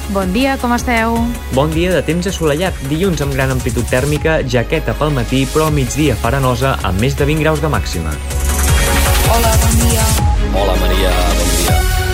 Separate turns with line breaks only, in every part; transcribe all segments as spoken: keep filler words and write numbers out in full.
Bon dia, com esteu?
Bon dia de temps assolellat. Dilluns amb gran amplitud tèrmica, jaqueta pel matí, però a migdia faranosa amb més de vint graus de màxima.
Hola, bon dia.
Hola, Maria, bon dia.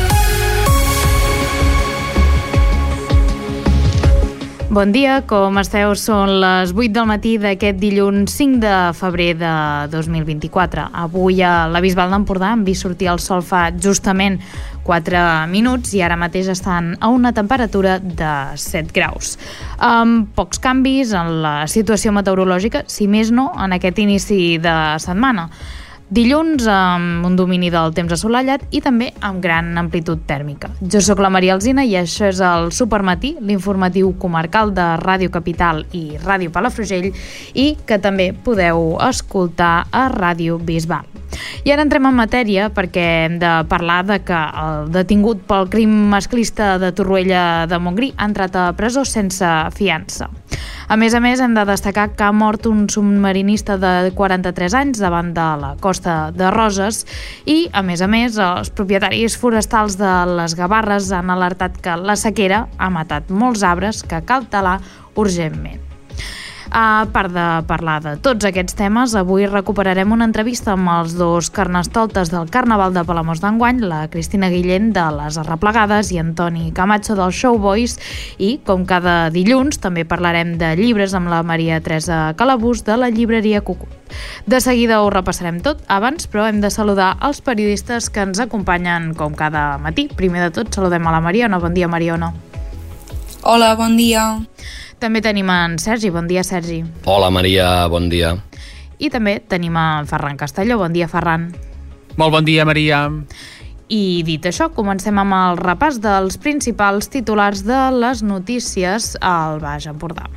Bon dia, com esteu? Són les vuit del matí d'aquest dilluns cinc de febrer de dos mil vint-i-quatre. Avui a la Bisbal d'Empordà hem vist sortir el sol fa justament quatre minuts i ara mateix estan a una temperatura de set graus. Amb pocs canvis en la situació meteorològica, si més no, en aquest inici de setmana. Dilluns amb un domini del temps assolellat i també amb gran amplitud tèrmica. Jo sóc la Maria Alsina i això és el Supermatí, l'informatiu comarcal de Ràdio Capital i Ràdio Palafrugell i que també podeu escoltar a Ràdio Bisbal. I ara entrem en matèria perquè hem de parlar de que el detingut pel crim masclista de Torroella de Montgrí ha entrat a presó sense fiança. A més a més, hem de destacar que ha mort un submarinista de quaranta-tres anys davant de la costa de Roses i, a més a més, els propietaris forestals de les Gavarres han alertat que la sequera ha matat molts arbres que cal talar urgentment. A part de parlar de tots aquests temes, avui recuperarem una entrevista amb els dos carnestoltes del Carnaval de Palamós d'enguany, la Cristina Guillén de les Arreplegades i Antoni Camacho dels Showboys, i, com cada dilluns, també parlarem de llibres amb la Maria Teresa Calabús de la llibreria Cucut. De seguida ho repassarem tot, abans, però hem de saludar els periodistes que ens acompanyen com cada matí. Primer de tot, saludem a la Mariona. Bon dia, Mariona.
Hola, bon dia.
També tenim en Sergi. Bon dia, Sergi.
Hola, Maria, bon dia.
I també tenim en Ferran Castelló. Bon dia, Ferran.
Molt bon dia, Maria.
I dit això, comencem amb el repàs dels principals titulars de les notícies al Baix Empordà.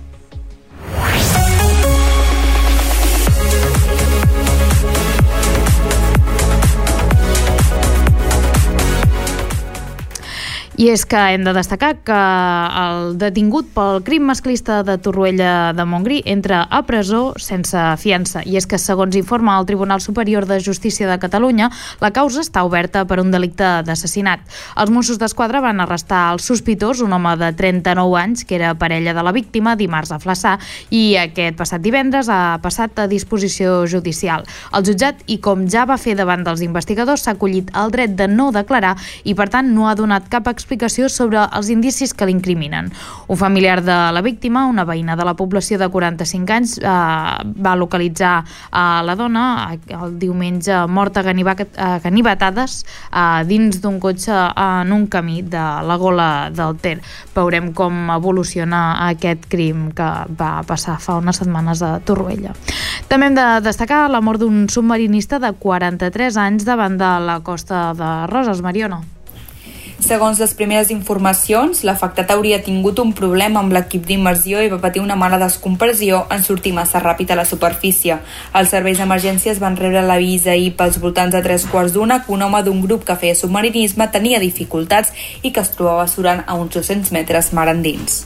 I és que hem de destacar que el detingut pel crim masclista de Torroella de Montgrí entra a presó sense fiança. I és que, segons informa el Tribunal Superior de Justícia de Catalunya, la causa està oberta per un delicte d'assassinat. Els Mossos d'Esquadra van arrestar el sospitós, un home de trenta-nou anys, que era parella de la víctima, dimarts a Flaçà, i aquest passat divendres ha passat a disposició judicial. El jutjat, i com ja va fer davant dels investigadors, s'ha acollit el dret de no declarar i, per tant, no ha donat cap explicació explicació sobre els indicis que l'incriminen. Un familiar de la víctima, una veïna de la població de quaranta-cinc anys, eh, va localitzar eh, la dona el diumenge morta a ganivetades eh, dins d'un cotxe en un camí de la Gola del Ter. Veurem com evoluciona aquest crim que va passar fa unes setmanes a Torroella. També hem de destacar la mort d'un submarinista de quaranta-tres anys davant de la costa de Roses. Mariona.
Segons les primeres informacions, l'afectat hauria tingut un problema amb l'equip d'immersió i va patir una mala descompressió en sortir massa ràpid a la superfície. Els serveis d'emergències van rebre l'avís ahir pels voltants de tres quarts d'una que un home d'un grup que feia submarinisme tenia dificultats i que es trobava surant a uns dos-cents metres mar endins.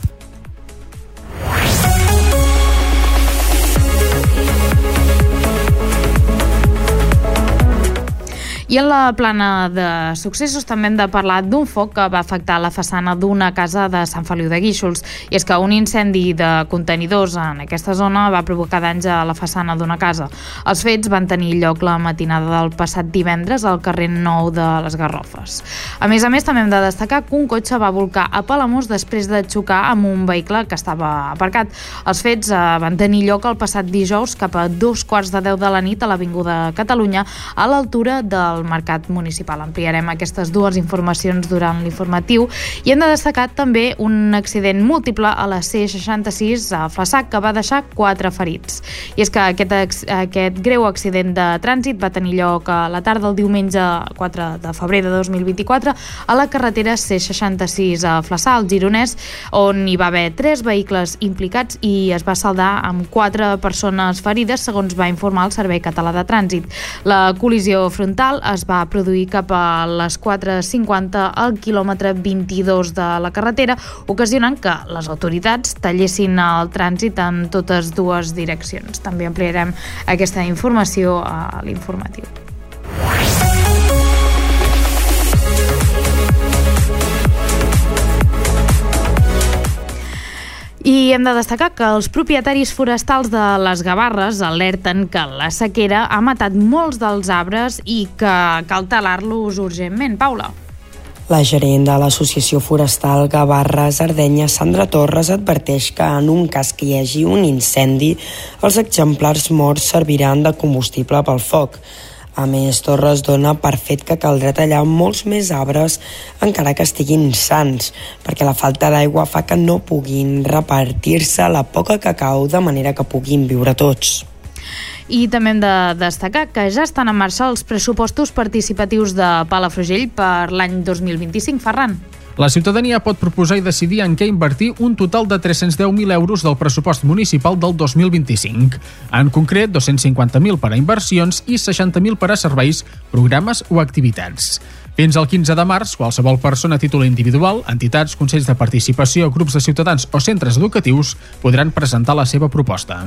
I en la plana de successos també hem de parlar d'un foc que va afectar la façana d'una casa de Sant Feliu de Guíxols. I és que un incendi de contenidors en aquesta zona va provocar danys a la façana d'una casa. Els fets van tenir lloc la matinada del passat divendres al carrer Nou de les Garrofes. A més a més, també hem de destacar que un cotxe va volcar a Palamós després de xocar amb un vehicle que estava aparcat. Els fets eh, van tenir lloc el passat dijous cap a dos quarts de deu de la nit a l'Avinguda Catalunya, a l'altura del Mercat Municipal. Ampliarem aquestes dues informacions durant l'informatiu i hem de destacar també un accident múltiple a la C seixanta-sis a Flaçà que va deixar quatre ferits. I és que aquest, aquest greu accident de trànsit va tenir lloc a la tarda del diumenge quatre de febrer de dos mil vint-i-quatre a la carretera C seixanta-sis a Flaçà, al Gironès, on hi va haver tres vehicles implicats i es va saldar amb quatre persones ferides, segons va informar el Servei Català de Trànsit. La col·lisió frontal es va produir cap a les quatre cinquanta al quilòmetre vint-i-dos de la carretera, ocasionant que les autoritats tallessin el trànsit en totes dues direccions. També ampliarem aquesta informació a l'informatiu. I hem de destacar que els propietaris forestals de les Gavarres alerten que la sequera ha matat molts dels arbres i que cal talar-los urgentment. Paula.
La gerent de l'Associació Forestal Gavarres Ardenya, Sandra Torres, adverteix que en un cas que hi hagi un incendi, els exemplars morts serviran de combustible pel foc. A més, Torres dona per fet que caldrà tallar molts més arbres encara que estiguin sans, perquè la falta d'aigua fa que no puguin repartir-se la poca que cau de manera que puguin viure tots.
I també hem de destacar que ja estan en marxa els pressupostos participatius de Palafrugell per l'any dos mil vint-i-cinc. Ferran.
La ciutadania pot proposar i decidir en què invertir un total de tres-cents deu mil euros del pressupost municipal del dos mil vint-i-cinc. En concret, dos-cents cinquanta mil per a inversions i seixanta mil per a serveis, programes o activitats. Fins al quinze de març, qualsevol persona a títol individual, entitats, consells de participació, grups de ciutadans o centres educatius podran presentar la seva proposta.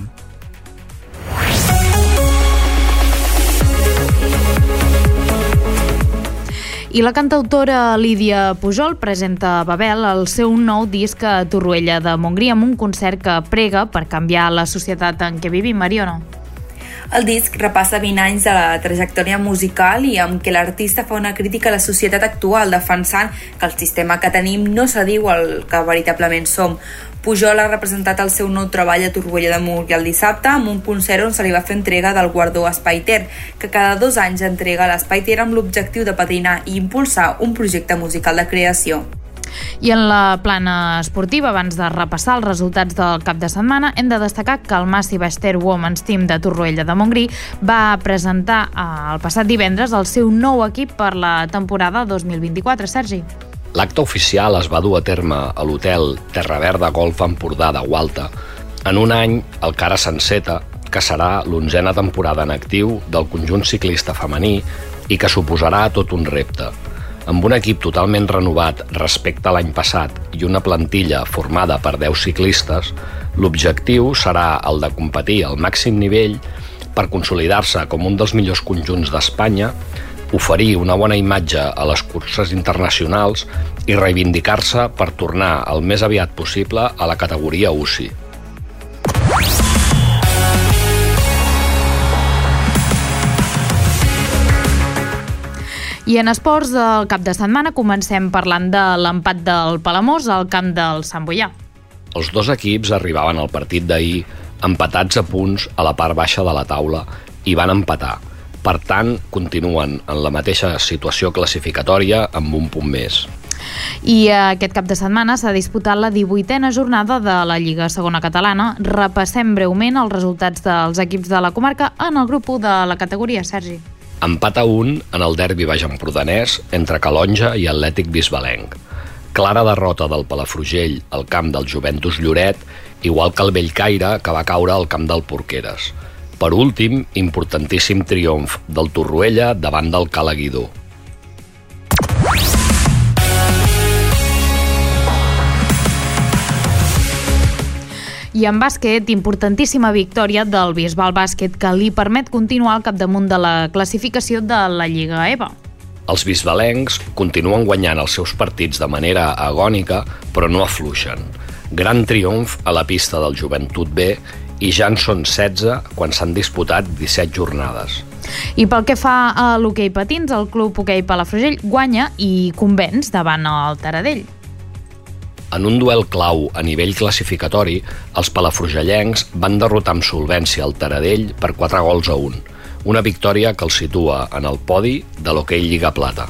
I la cantautora Lídia Pujol presenta a Babel el seu nou disc a Torroella de Montgrí amb un concert que prega per canviar la societat en què vivim. Mariona.
El disc repassa vint anys de la trajectòria musical i amb què l'artista fa una crítica a la societat actual, defensant que el sistema que tenim no s'adiu al que veritablement som. Pujol ha representat el seu nou treball a Torroella de Montgrí el dissabte amb un concert on se li va fer entrega del guardó Espai Ter, que cada dos anys entrega l'Espai Ter amb l'objectiu de padrinar i impulsar un projecte musical de creació.
I en la plana esportiva, abans de repassar els resultats del cap de setmana, hem de destacar que el Massive Ester Women's Team de Torroella de Montgrí va presentar el passat divendres el seu nou equip per la temporada dos mil vint-i-quatre. Sergi.
L'acte oficial es va dur a terme a l'hotel Terra Verda Golf Empordà de Gualta en un any el cara senceta, que serà l'onzena temporada en actiu del conjunt ciclista femení i que suposarà tot un repte. Amb un equip totalment renovat respecte a l'any passat i una plantilla formada per deu ciclistes, l'objectiu serà el de competir al màxim nivell per consolidar-se com un dels millors conjunts d'Espanya, oferir una bona imatge a les curses internacionals i reivindicar-se per tornar el més aviat possible a la categoria U C I.
I en esports del cap de setmana comencem parlant de l'empat del Palamós al camp del Sant Boià.
Els dos equips arribaven al partit d'ahir empatats a punts a la part baixa de la taula i van empatar. Per tant, continuen en la mateixa situació classificatòria amb un punt més.
I aquest cap de setmana s'ha disputat la divuitena jornada de la Lliga Segona Catalana. Repassem breument els resultats dels equips de la comarca en el grup u de la categoria. Sergi.
Empat a un en el derbi baix-empordanès entre Calonja i Atlètic Bisbalenc. Clara derrota del Palafrugell al camp del Joventus Lloret, igual que el Bellcaire, que va caure al camp del Porqueres. Per últim, importantíssim triomf del Torroella davant del Cala Guidó.
I en bàsquet, importantíssima victòria del Bisbal Bàsquet que li permet continuar al capdamunt de la classificació de la Lliga E V A.
Els bisbalencs continuen guanyant els seus partits de manera agònica, però no afluixen. Gran triomf a la pista del Joventut B i ja en són setze quan s'han disputat disset jornades.
I pel que fa a l'hoquei patins, el Club Hoquei Palafrugell guanya i convenç davant el Taradell.
En un duel clau a nivell classificatori, els palafrugellencs van derrotar amb solvència el Taradell per quatre gols a un. Una victòria que el situa en el podi de l'hoquei Lliga Plata.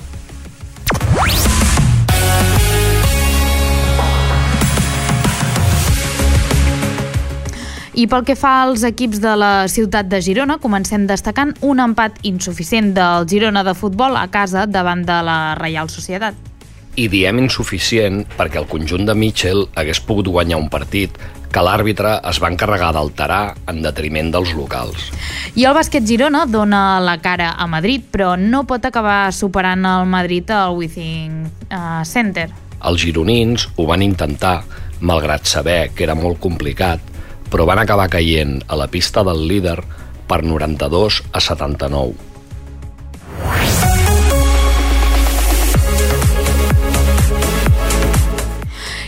I pel que fa als equips de la ciutat de Girona, comencem destacant un empat insuficient del Girona de futbol a casa davant de la Reial Societat.
I diem insuficient perquè el conjunt de Mitchell hagués pogut guanyar un partit que l'àrbitre es va encarregar d'alterar en detriment dels locals.
I el bàsquet Girona dona la cara a Madrid, però no pot acabar superant el Madrid al Withing uh, Center.
Els gironins ho van intentar, malgrat saber que era molt complicat, però van acabar caient a la pista del líder per noranta-dos a setanta-nou.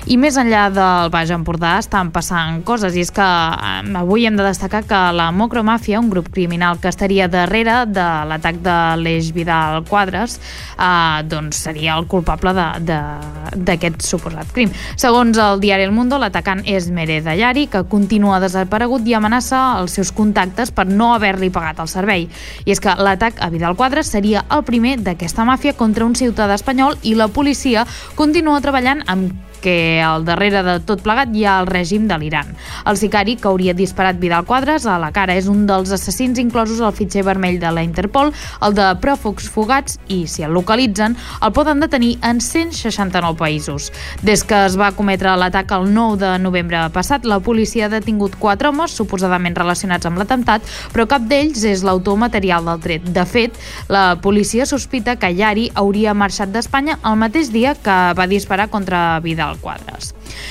I més enllà del Baix Empordà estan passant coses, i és que avui hem de destacar que la Mocromàfia, un grup criminal que estaria darrere de l'atac de l'Eix Vidal Quadras, eh, doncs seria el culpable d'aquest suposat crim. Segons el diari El Mundo, l'atacant és Mereda Yari, que continua desaparegut i amenaça els seus contactes per no haver-li pagat el servei. I és que l'atac a Vidal Quadras seria el primer d'aquesta màfia contra un ciutadà espanyol, i la policia continua treballant amb que al darrere de tot plegat hi ha el règim de l'Iran. El sicari que hauria disparat Vidal Quadras a la cara és un dels assassins inclosos al fitxer vermell de la Interpol, el de pròfugs fugats, i si el localitzen el poden detenir en cent seixanta-nou països. Des que es va cometre l'atac el nou de novembre passat, la policia ha detingut quatre homes suposadament relacionats amb l'atemptat, però cap d'ells és l'autor material del tret. De fet, la policia sospita que Yari hauria marxat d'Espanya el mateix dia que va disparar contra Vidal Quadras.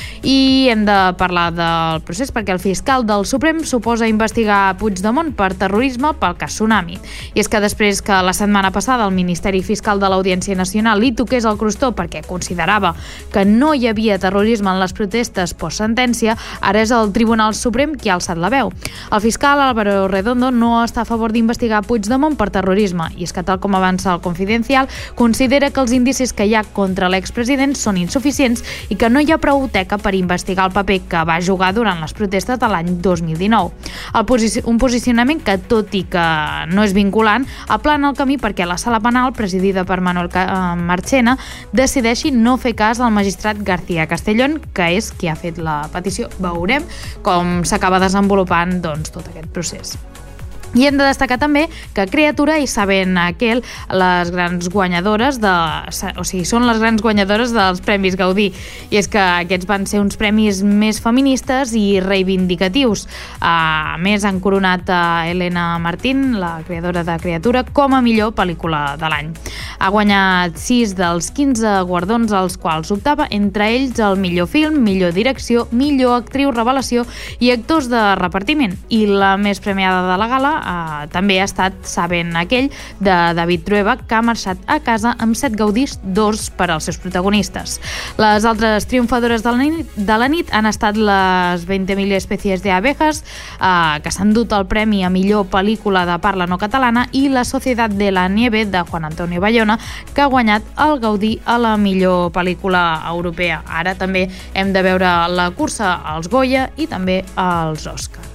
I hem de parlar del procés perquè el fiscal del Suprem suposa investigar Puigdemont per terrorisme pel cas Tsunami. I és que després que la setmana passada el Ministeri Fiscal de l'Audiència Nacional li toqués el crostó perquè considerava que no hi havia terrorisme en les protestes post-sentència, ara és el Tribunal Suprem qui ha alçat la veu. El fiscal Álvaro Redondo no està a favor d'investigar Puigdemont per terrorisme, i és que, tal com avança el Confidencial, considera que els indicis que hi ha contra l'expresident són insuficients i que no hi ha prou teca per investigar el paper que va jugar durant les protestes de l'any dos mil dinou. El posici- un posicionament que, tot i que no és vinculant, aplana el camí perquè la sala penal, presidida per Manuel Marchena, decideixi no fer cas al magistrat García Castellón, que és qui ha fet la petició. Veurem com s'acaba desenvolupant doncs, tot aquest procés. I hem de destacar també que Creatura i Sabent Aquel, les grans guanyadores de... o sigui, són les grans guanyadores dels Premis Gaudí. I és que aquests van ser uns premis més feministes i reivindicatius. A més, han coronat a Elena Martín, la creadora de Creatura, com a millor pel·lícula de l'any. Ha guanyat sis dels quinze guardons als quals optava, entre ells el millor film, millor direcció, millor actriu revelació i actors de repartiment. I la més premiada de la gala Uh, també ha estat Sabent Aquell, de David Trueba, que ha marxat a casa amb set gaudís, dos per als seus protagonistes. Les altres triomfadores de la nit, de la nit han estat les veinte mil especies de abejas, uh, que s'han dut el premi a millor pel·lícula de parla no catalana, i La Societat de la Nieve, de Juan Antonio Bayona, que ha guanyat el Gaudí a la millor pel·lícula europea. Ara també hem de veure la cursa als Goya i també als Òscar.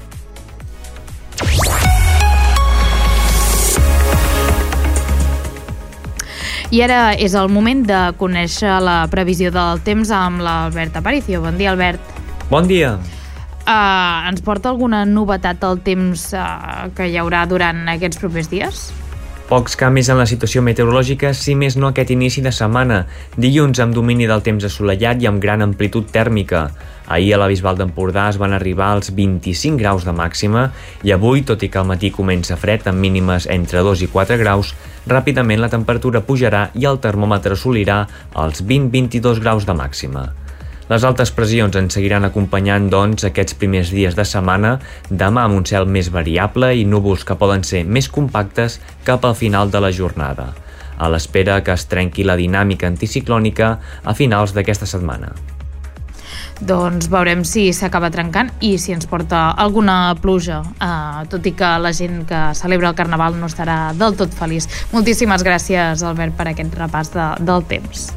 I ara és el moment de conèixer la previsió del temps amb l'Albert Aparicio. Bon dia, Albert.
Bon dia.
Uh, ens porta alguna novetat al temps uh, que hi haurà durant aquests propers dies?
Pocs canvis en la situació meteorològica, si més no aquest inici de setmana. Dilluns amb domini del temps assolellat i amb gran amplitud tèrmica. Ahir a la Bisbal d'Empordà es van arribar als vint-i-cinc graus de màxima i avui, tot i que al matí comença fred amb mínimes entre dos i quatre graus, ràpidament la temperatura pujarà i el termòmetre assolirà els vint a vint-i-dos graus de màxima. Les altes pressions ens seguiran acompanyant, doncs, aquests primers dies de setmana, demà amb un cel més variable i núvols que poden ser més compactes cap al final de la jornada, a l'espera que es trenqui la dinàmica anticiclònica a finals d'aquesta setmana.
Doncs veurem si s'acaba trencant i si ens porta alguna pluja, eh, tot i que la gent que celebra el Carnaval no estarà del tot feliç. Moltíssimes gràcies, Albert, per aquest repàs de, del temps.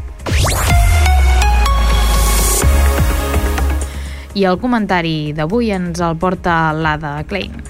I el comentari d'avui ens el porta l'Ada Klein.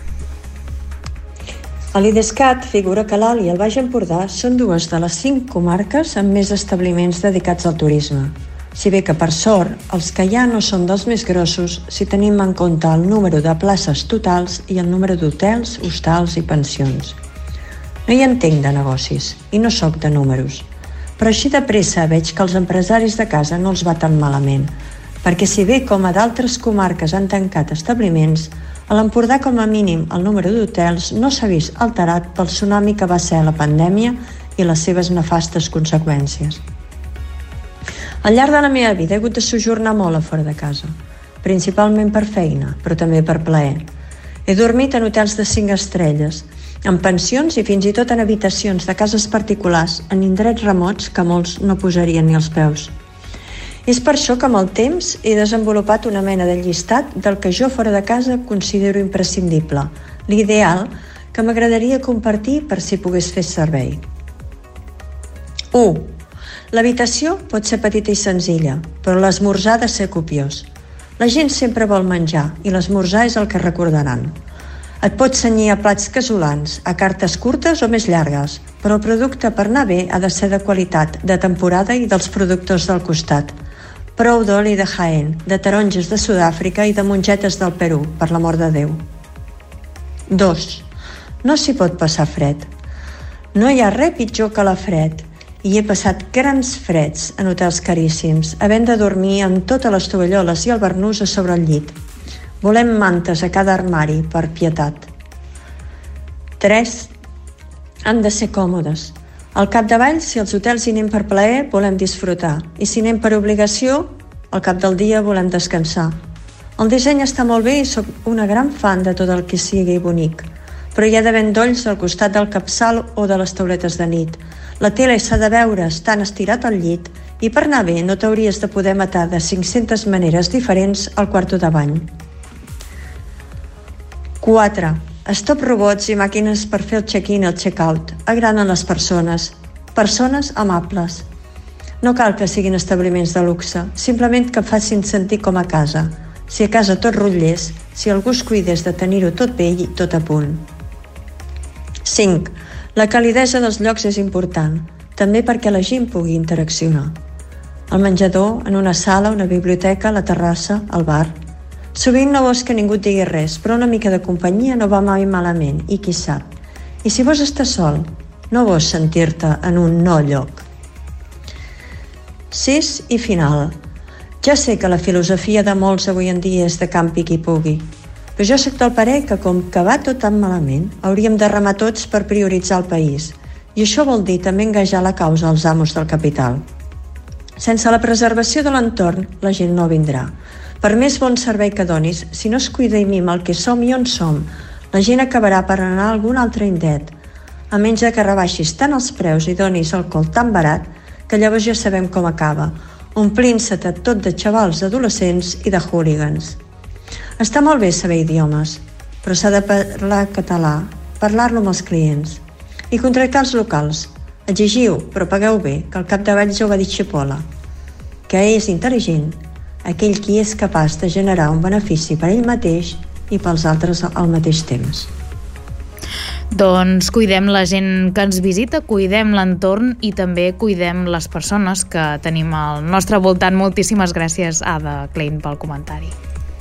A l'IDESCAT figura que l'Alt i el Baix Empordà són dues de les cinc comarques amb més establiments dedicats al turisme. Si bé que, per sort, els que hi ha no són dels més grossos si tenim en compte el número de places totals i el número d'hotels, hostals i pensions. No hi entenc de negocis i no sóc de números, però així de pressa veig que els empresaris de casa no els va tan malament, perquè si bé com a d'altres comarques han tancat establiments, a l'Empordà com a mínim el número d'hotels no s'ha vist alterat pel tsunami que va ser la pandèmia i les seves nefastes conseqüències. Al llarg de la meva vida he hagut de sojornar molt a fora de casa, principalment per feina, però també per plaer. He dormit en hotels de cinc estrelles, en pensions i fins i tot en habitacions de cases particulars en indrets remots que molts no posarien ni els peus. És per això que amb el temps he desenvolupat una mena de llistat del que jo fora de casa considero imprescindible, l'ideal que m'agradaria compartir per si pogués fer servei. u. L'habitació pot ser petita i senzilla, però l'esmorzar ha de ser copiós. La gent sempre vol menjar i l'esmorzar és el que recordaran. Et pots cenyir a plats casolans, a cartes curtes o més llargues, però el producte per anar bé ha de ser de qualitat, de temporada i dels productors del costat. Prou d'oli de Jaén, de taronges de Sud-àfrica i de mongetes del Perú, per l'amor de Déu. dos. No s'hi pot passar fred. No hi ha res pitjor que la fred, i he passat grans freds en hotels caríssims, havent de dormir amb totes les tovalloles i el barnús a sobre el llit. Volem mantes a cada armari, per pietat. tres. Han de ser còmodes. Al capdavall, si els hotels hi anem per plaer, volem disfrutar, i si anem per obligació, al cap del dia volem descansar. El disseny està molt bé i sóc una gran fan de tot el que sigui bonic, però hi ha d'haver endolls al costat del capçal o de les tauletes de nit. La tele s'ha de veure estant estirat al llit i per anar bé no t'hauries de poder matar de cinc-centes maneres diferents al quarto de bany. quatre. Stop robots i màquines per fer el check-in i el check-out. Agraden les persones. Persones amables. No cal que siguin establiments de luxe, simplement que facin sentir com a casa. Si a casa tot rotllés, si algú es cuidés de tenir-ho tot bé i tot a punt. cinc. La calidesa dels llocs és important, també perquè la gent pugui interaccionar. Al menjador, en una sala, una biblioteca, la terrassa, al bar. Sovint no vols que ningú et digui res, però una mica de companyia no va mai malament, i qui sap. I si vols estar sol, no vols sentir-te en un no lloc. sis. I final. Ja sé que la filosofia de molts avui en dia és de campi qui pugui, però jo soc del parer que com que va tot tan malament, hauríem de remar tots per prioritzar el país, i això vol dir també engajar la causa als amos del capital. Sense la preservació de l'entorn, la gent no vindrà. Per més bon servei que donis, si no es cuida i mima el que som i on som, la gent acabarà per anar a algun altre indet, a menys que rebaixis tant els preus i donis alcohol tan barat que llavors ja sabem com acaba, omplint-se-te tot de xavals adolescents i de hooligans. Està molt bé saber idiomes, però s'ha de parlar català, parlar-lo amb els clients i contractar els locals. Exigiu, però pagueu bé, que al capdavall ja ho va dir Chipola, que és intel·ligent aquell qui és capaç de generar un benefici per ell mateix i pels altres al mateix temps.
Doncs cuidem la gent que ens visita, cuidem l'entorn i també cuidem les persones que tenim al nostre voltant. Moltíssimes gràcies, Ada Klein, pel comentari.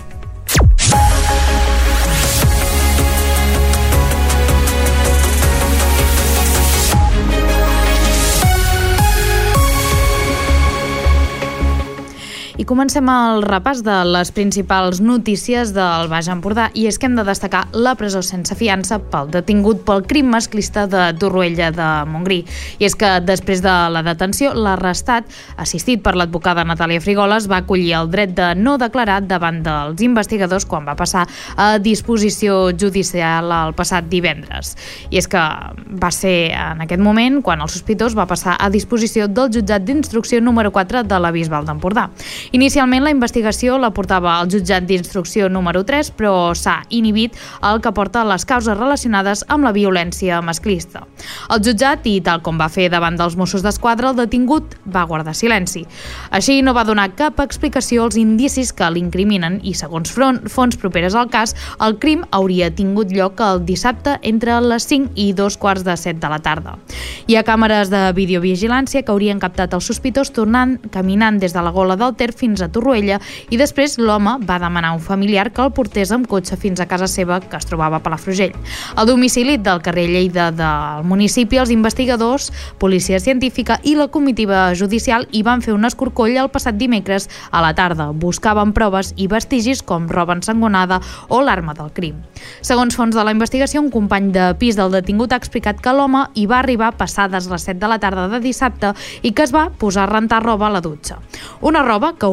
I comencem el repàs de les principals notícies del Baix Empordà, i és que hem de destacar la presó sense fiança pel detingut pel crim masclista de Torroella de Montgrí. I és que després de la detenció, l'arrestat, assistit per l'advocada Natàlia Frigoles, va acollir el dret de no declarar davant dels investigadors quan va passar a disposició judicial el passat divendres. I és que va ser en aquest moment quan el sospitós va passar a disposició del jutjat d'instrucció número quatre de la Bisbal d'Empordà. Inicialment la investigació la portava al jutjat d'instrucció número tres, però s'ha inhibit el que porta les causes relacionades amb la violència masclista. El jutjat, i tal com va fer davant dels Mossos d'Esquadra, el detingut va guardar silenci. Així no va donar cap explicació als indicis que l'incriminen i, segons fonts properes al cas, el crim hauria tingut lloc el dissabte entre les cinc i dos quarts de set de la tarda. Hi ha càmeres de videovigilància que haurien captat el sospitós tornant, caminant des de la Gola del Ter fins a Torroella, i després l'home va demanar a un familiar que el portés amb cotxe fins a casa seva, que es trobava a Palafrugell. Al domicili del carrer Lleida del municipi, els investigadors, policia científica i la comitiva judicial hi van fer un escorcoll el passat dimecres a la tarda. Buscaven proves i vestigis com roba ensangonada o l'arma del crim. Segons fonts de la investigació, un company de pis del detingut ha explicat que l'home hi va arribar passades les set de la tarda de dissabte i que es va posar a rentar roba a la dutxa. Una roba que hauria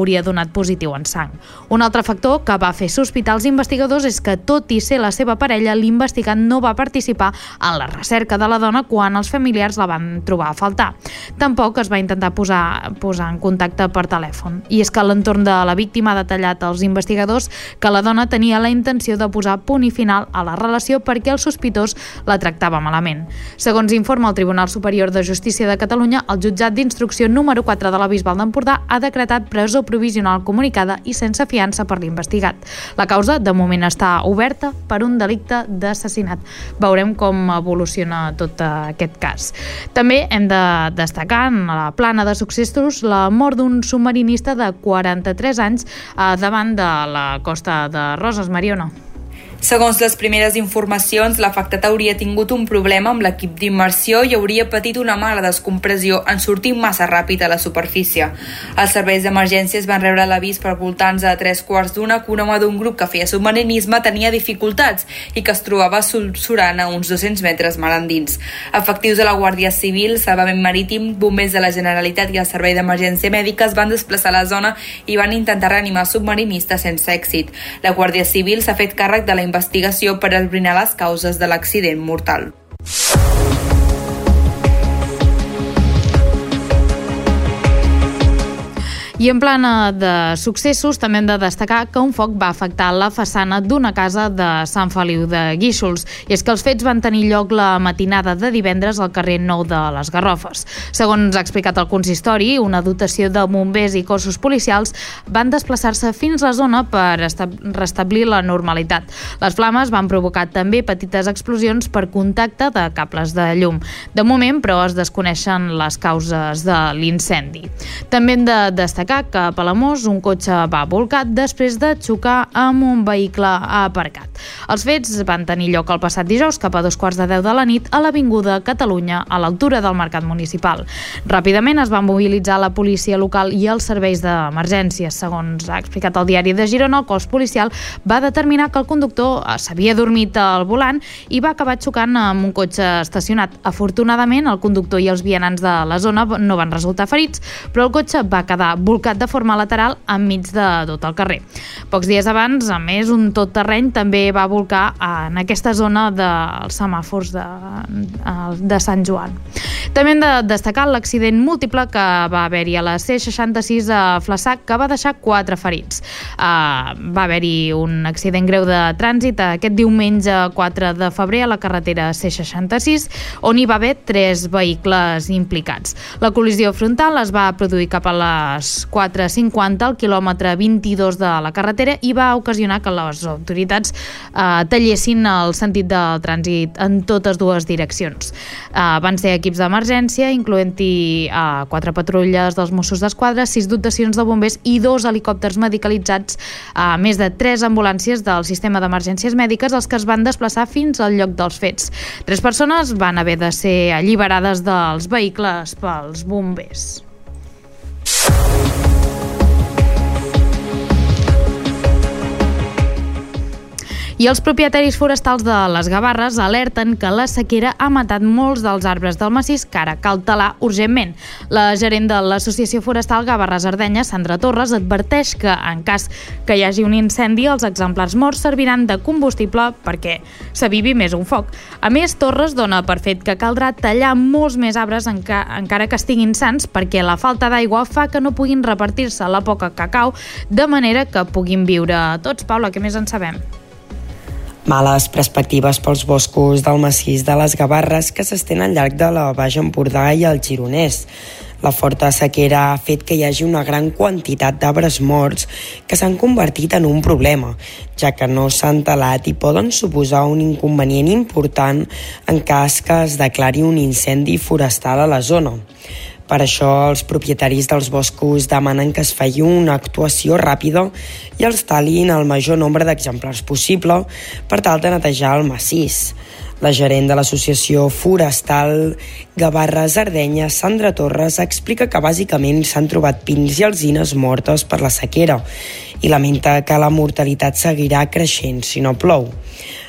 hauria donat positiu en sang. Un altre factor que va fer sospitar els investigadors és que, tot i ser la seva parella, l'investigat no va participar en la recerca de la dona quan els familiars la van trobar a faltar. Tampoc es va intentar posar, posar en contacte per telèfon. I és que l'entorn de la víctima ha detallat als investigadors que la dona tenia la intenció de posar punt i final a la relació perquè el sospitós la tractava malament. Segons informa el Tribunal Superior de Justícia de Catalunya, el jutjat d'instrucció número quatre de la Bisbal d'Empordà ha decretat presó provisional comunicada i sense fiança per l'investigat. La causa, de moment, està oberta per un delicte d'assassinat. Veurem com evoluciona tot aquest cas. També hem de destacar en la plana de successos la mort d'un submarinista de quaranta-tres anys davant de la costa de Roses. Mariona.
Segons les primeres informacions, l'afectat hauria tingut un problema amb l'equip d'immersió i hauria patit una mala descompressió en sortir massa ràpid a la superfície. Els serveis d'emergències van rebre l'avís per voltants a tres quarts d'una que un home d'un grup que feia submarinisme tenia dificultats i que es trobava surant a uns dos-cents metres mar endins. Efectius de la Guàrdia Civil, Salvament Marítim, bombers de la Generalitat i el Servei d'Emergència Mèdica es van desplaçar a la zona i van intentar reanimar el submarinista sense èxit. La Guàrdia Civil s'ha fet càrrec de la investigació per esbrinar les causes de l'accident mortal.
I en plana de successos també hem de destacar que un foc va afectar la façana d'una casa de Sant Feliu de Guíxols. I és que els fets van tenir lloc la matinada de divendres al carrer Nou de les Garrofes. Segons ha explicat el consistori, una dotació de bombers i cossos policials van desplaçar-se fins a la zona per restablir la normalitat. Les flames van provocar també petites explosions per contacte de cables de llum. De moment, però, es desconeixen les causes de l'incendi. També hem de destacar que a Palamós un cotxe va volcat després de xocar amb un vehicle aparcat. Els fets van tenir lloc el passat dijous cap a dos quarts de deu de la nit a l'Avinguda Catalunya, a l'altura del Mercat Municipal. Ràpidament es va mobilitzar la policia local i els serveis d'emergències. Segons ha explicat el diari de Girona, el cos policial va determinar que el conductor s'havia dormit al volant i va acabar xocant amb un cotxe estacionat. Afortunadament, el conductor i els vianants de la zona no van resultar ferits, però el cotxe va quedar volcat de forma lateral enmig de tot el carrer. Pocs dies abans, a més, un tot-terreny també va volcar en aquesta zona dels semàfors de, de Sant Joan. També hem de destacar l'accident múltiple que va haver-hi a la C seixanta-sis a Flaçà, que va deixar quatre ferits. Uh, va haver-hi un accident greu de trànsit aquest diumenge quatre de febrer a la carretera C seixanta-sis, on hi va haver tres vehicles implicats. La col·lisió frontal es va produir cap a les quatre cinquanta al quilòmetre vint-i-dos de la carretera i va ocasionar que les autoritats eh, tallessin el sentit del trànsit en totes dues direccions. Eh, van ser equips d'emergència, incloent-hi eh, quatre patrulles dels Mossos d'Esquadra, sis dotacions de bombers i dos helicòpters medicalitzats, a eh, més de tres ambulàncies del sistema d'emergències mèdiques, els que es van desplaçar fins al lloc dels fets. Tres persones van haver de ser alliberades dels vehicles pels bombers. I els propietaris forestals de les Gavarres alerten que la sequera ha matat molts dels arbres del massís que ara cal talar urgentment. La gerent de l'Associació Forestal Gavarres-Ardenya, Sandra Torres, adverteix que en cas que hi hagi un incendi, els exemplars morts serviran de combustible perquè s'avivi més un foc. A més, Torres dona per fet que caldrà tallar molts més arbres enca encara que estiguin sans, perquè la falta d'aigua fa que no puguin repartir-se la poca que cau, de manera que puguin viure tots. Paula, què més en sabem?
Males perspectives pels boscos del massís de les Gavarres que s'estén al llarg de la Baix Empordà i el Gironès. La forta sequera ha fet que hi hagi una gran quantitat d'arbres morts que s'han convertit en un problema, ja que no s'han talat i poden suposar un inconvenient important en cas que es declari un incendi forestal a la zona. Per això, els propietaris dels boscos demanen que es faci una actuació ràpida i els talin el major nombre d'exemplars possible per tal de netejar el massís. La gerent de l'Associació Forestal Gavarres-Ardenya, Sandra Torres, explica que bàsicament s'han trobat pins i alzines mortes per la sequera i lamenta que la mortalitat seguirà creixent si no plou.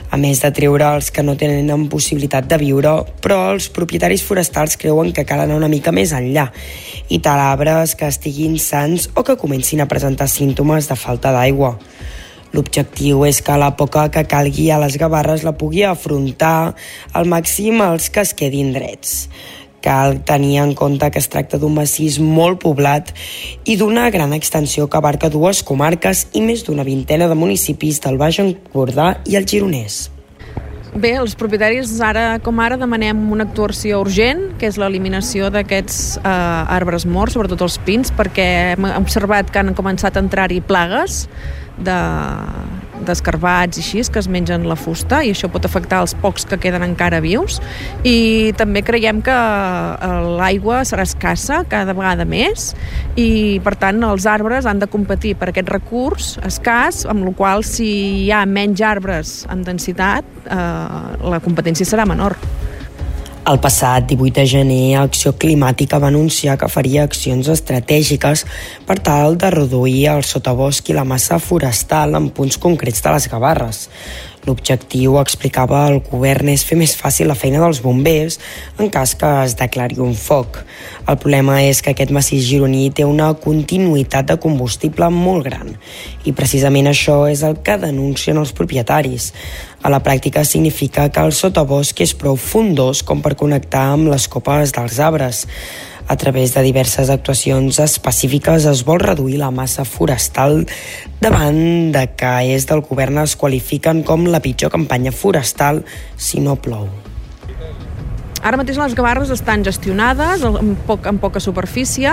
a més de treure els que no tenen possibilitat de viure, però els propietaris forestals creuen que cal anar una mica més enllà i talar arbres que estiguin sans o que comencin a presentar símptomes de falta d'aigua. L'objectiu és que a la poca que calgui a les Gavarres la pugui afrontar al màxim els que es quedin drets. Cal tenir en compte que es tracta d'un massís molt poblat i d'una gran extensió que abarca dues comarques i més d'una vintena de municipis del Baix Empordà i el Gironès.
Bé, els propietaris ara com ara demanem una actuació urgent, que és l'eliminació d'aquests eh, arbres morts, sobretot els pins, perquè hem observat que han començat a entrar-hi plagues de d'escarbats i així, que es mengen la fusta, i això pot afectar els pocs que queden encara vius. I també creiem que l'aigua serà escassa cada vegada més i, per tant, els arbres han de competir per aquest recurs escàs, amb la qual si hi ha menys arbres amb densitat, eh, la competència serà menor.
El passat divuit de gener, Acció Climàtica va anunciar que faria accions estratègiques per tal de reduir el sotabosc i la massa forestal en punts concrets de les Gavarres. L'objectiu, explicava el govern, és fer més fàcil la feina dels bombers en cas que es declari un foc. El problema és que aquest massís gironí té una continuïtat de combustible molt gran i precisament això és el que denuncien els propietaris. A la pràctica significa que el sotabosc és prou fondós com per connectar amb les copes dels arbres. A través de diverses actuacions específiques es vol reduir la massa forestal davant de que és del govern es qualifiquen com la pitjor campanya forestal si no plou.
Ara mateix les Gavarres estan gestionades amb, poc, amb poca superfície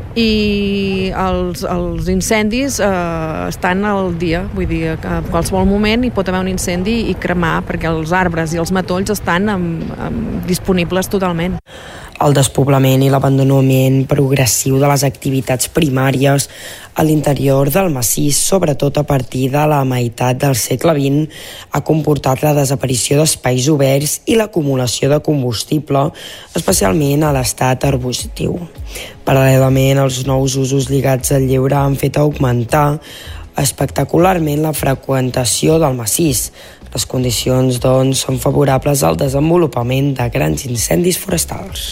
i els, els incendis eh, estan al dia, vull dir que a qualsevol moment hi pot haver un incendi i cremar, perquè els arbres i els matolls estan amb, amb disponibles totalment.
El despoblament i l'abandonament progressiu de les activitats primàries a l'interior del massís, sobretot a partir de la meitat del segle vint, ha comportat la desaparició d'espais oberts i l'acumulació de combustible, especialment a l'estat arbustiu. Paral·lelament, els nous usos lligats al lleure han fet augmentar espectacularment la freqüentació del massís. Les condicions, doncs, són favorables al desenvolupament de grans incendis forestals.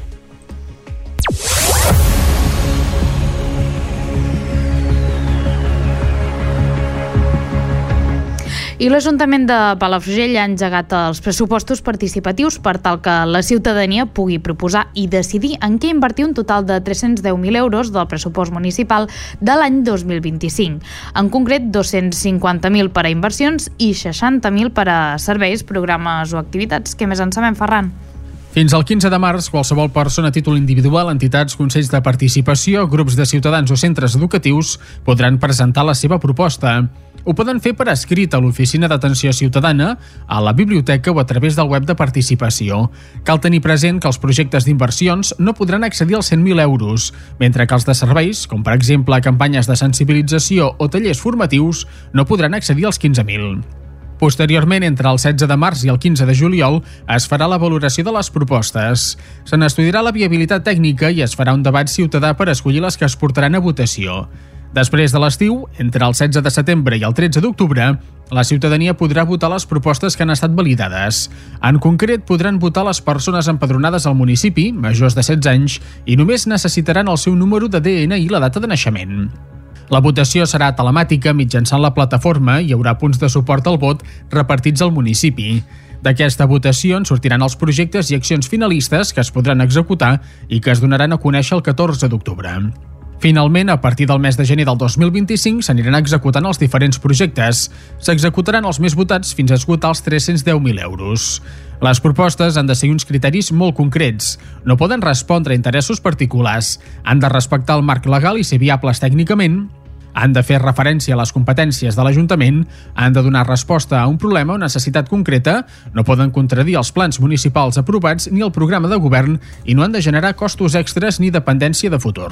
I l'Ajuntament de Palafrugell ha engegat els pressupostos participatius per tal que la ciutadania pugui proposar i decidir en què invertir un total de tres-cents deu mil euros del pressupost municipal de l'any dos mil vint-i-cinc. En concret, dos-cents cinquanta mil per a inversions i seixanta mil per a serveis, programes o activitats. Què més en sabem, Ferran?
Fins al quinze de març, qualsevol persona a títol individual, entitats, consells de participació, grups de ciutadans o centres educatius podran presentar la seva proposta. Ho poden fer per escrit a l'Oficina d'Atenció Ciutadana, a la biblioteca o a través del web de participació. Cal tenir present que els projectes d'inversions no podran accedir als cent mil euros, mentre que els de serveis, com per exemple campanyes de sensibilització o tallers formatius, no podran accedir als quinze mil. Posteriorment, entre el setze de març i el quinze de juliol, es farà la valoració de les propostes. Se n'estudiarà la viabilitat tècnica i es farà un debat ciutadà per escollir les que es portaran a votació. Després de l'estiu, entre el setze de setembre i el tretze d'octubre, la ciutadania podrà votar les propostes que han estat validades. En concret, podran votar les persones empadronades al municipi, majors de setze anys, i només necessitaran el seu número de D N I i la data de naixement. La votació serà telemàtica mitjançant la plataforma i hi haurà punts de suport al vot repartits al municipi. D'aquesta votació en sortiran els projectes i accions finalistes que es podran executar i que es donaran a conèixer el catorze d'octubre. Finalment, a partir del mes de gener del dos mil vint-i-cinc s'aniran executant els diferents projectes. S'executaran els més votats fins a esgotar els tres-cents deu mil euros. Les propostes han de seguir uns criteris molt concrets. No poden respondre a interessos particulars, han de respectar el marc legal i ser viables tècnicament, han de fer referència a les competències de l'Ajuntament, han de donar resposta a un problema o necessitat concreta, no poden contradir els plans municipals aprovats ni el programa de govern i no han de generar costos extres ni dependència de futur.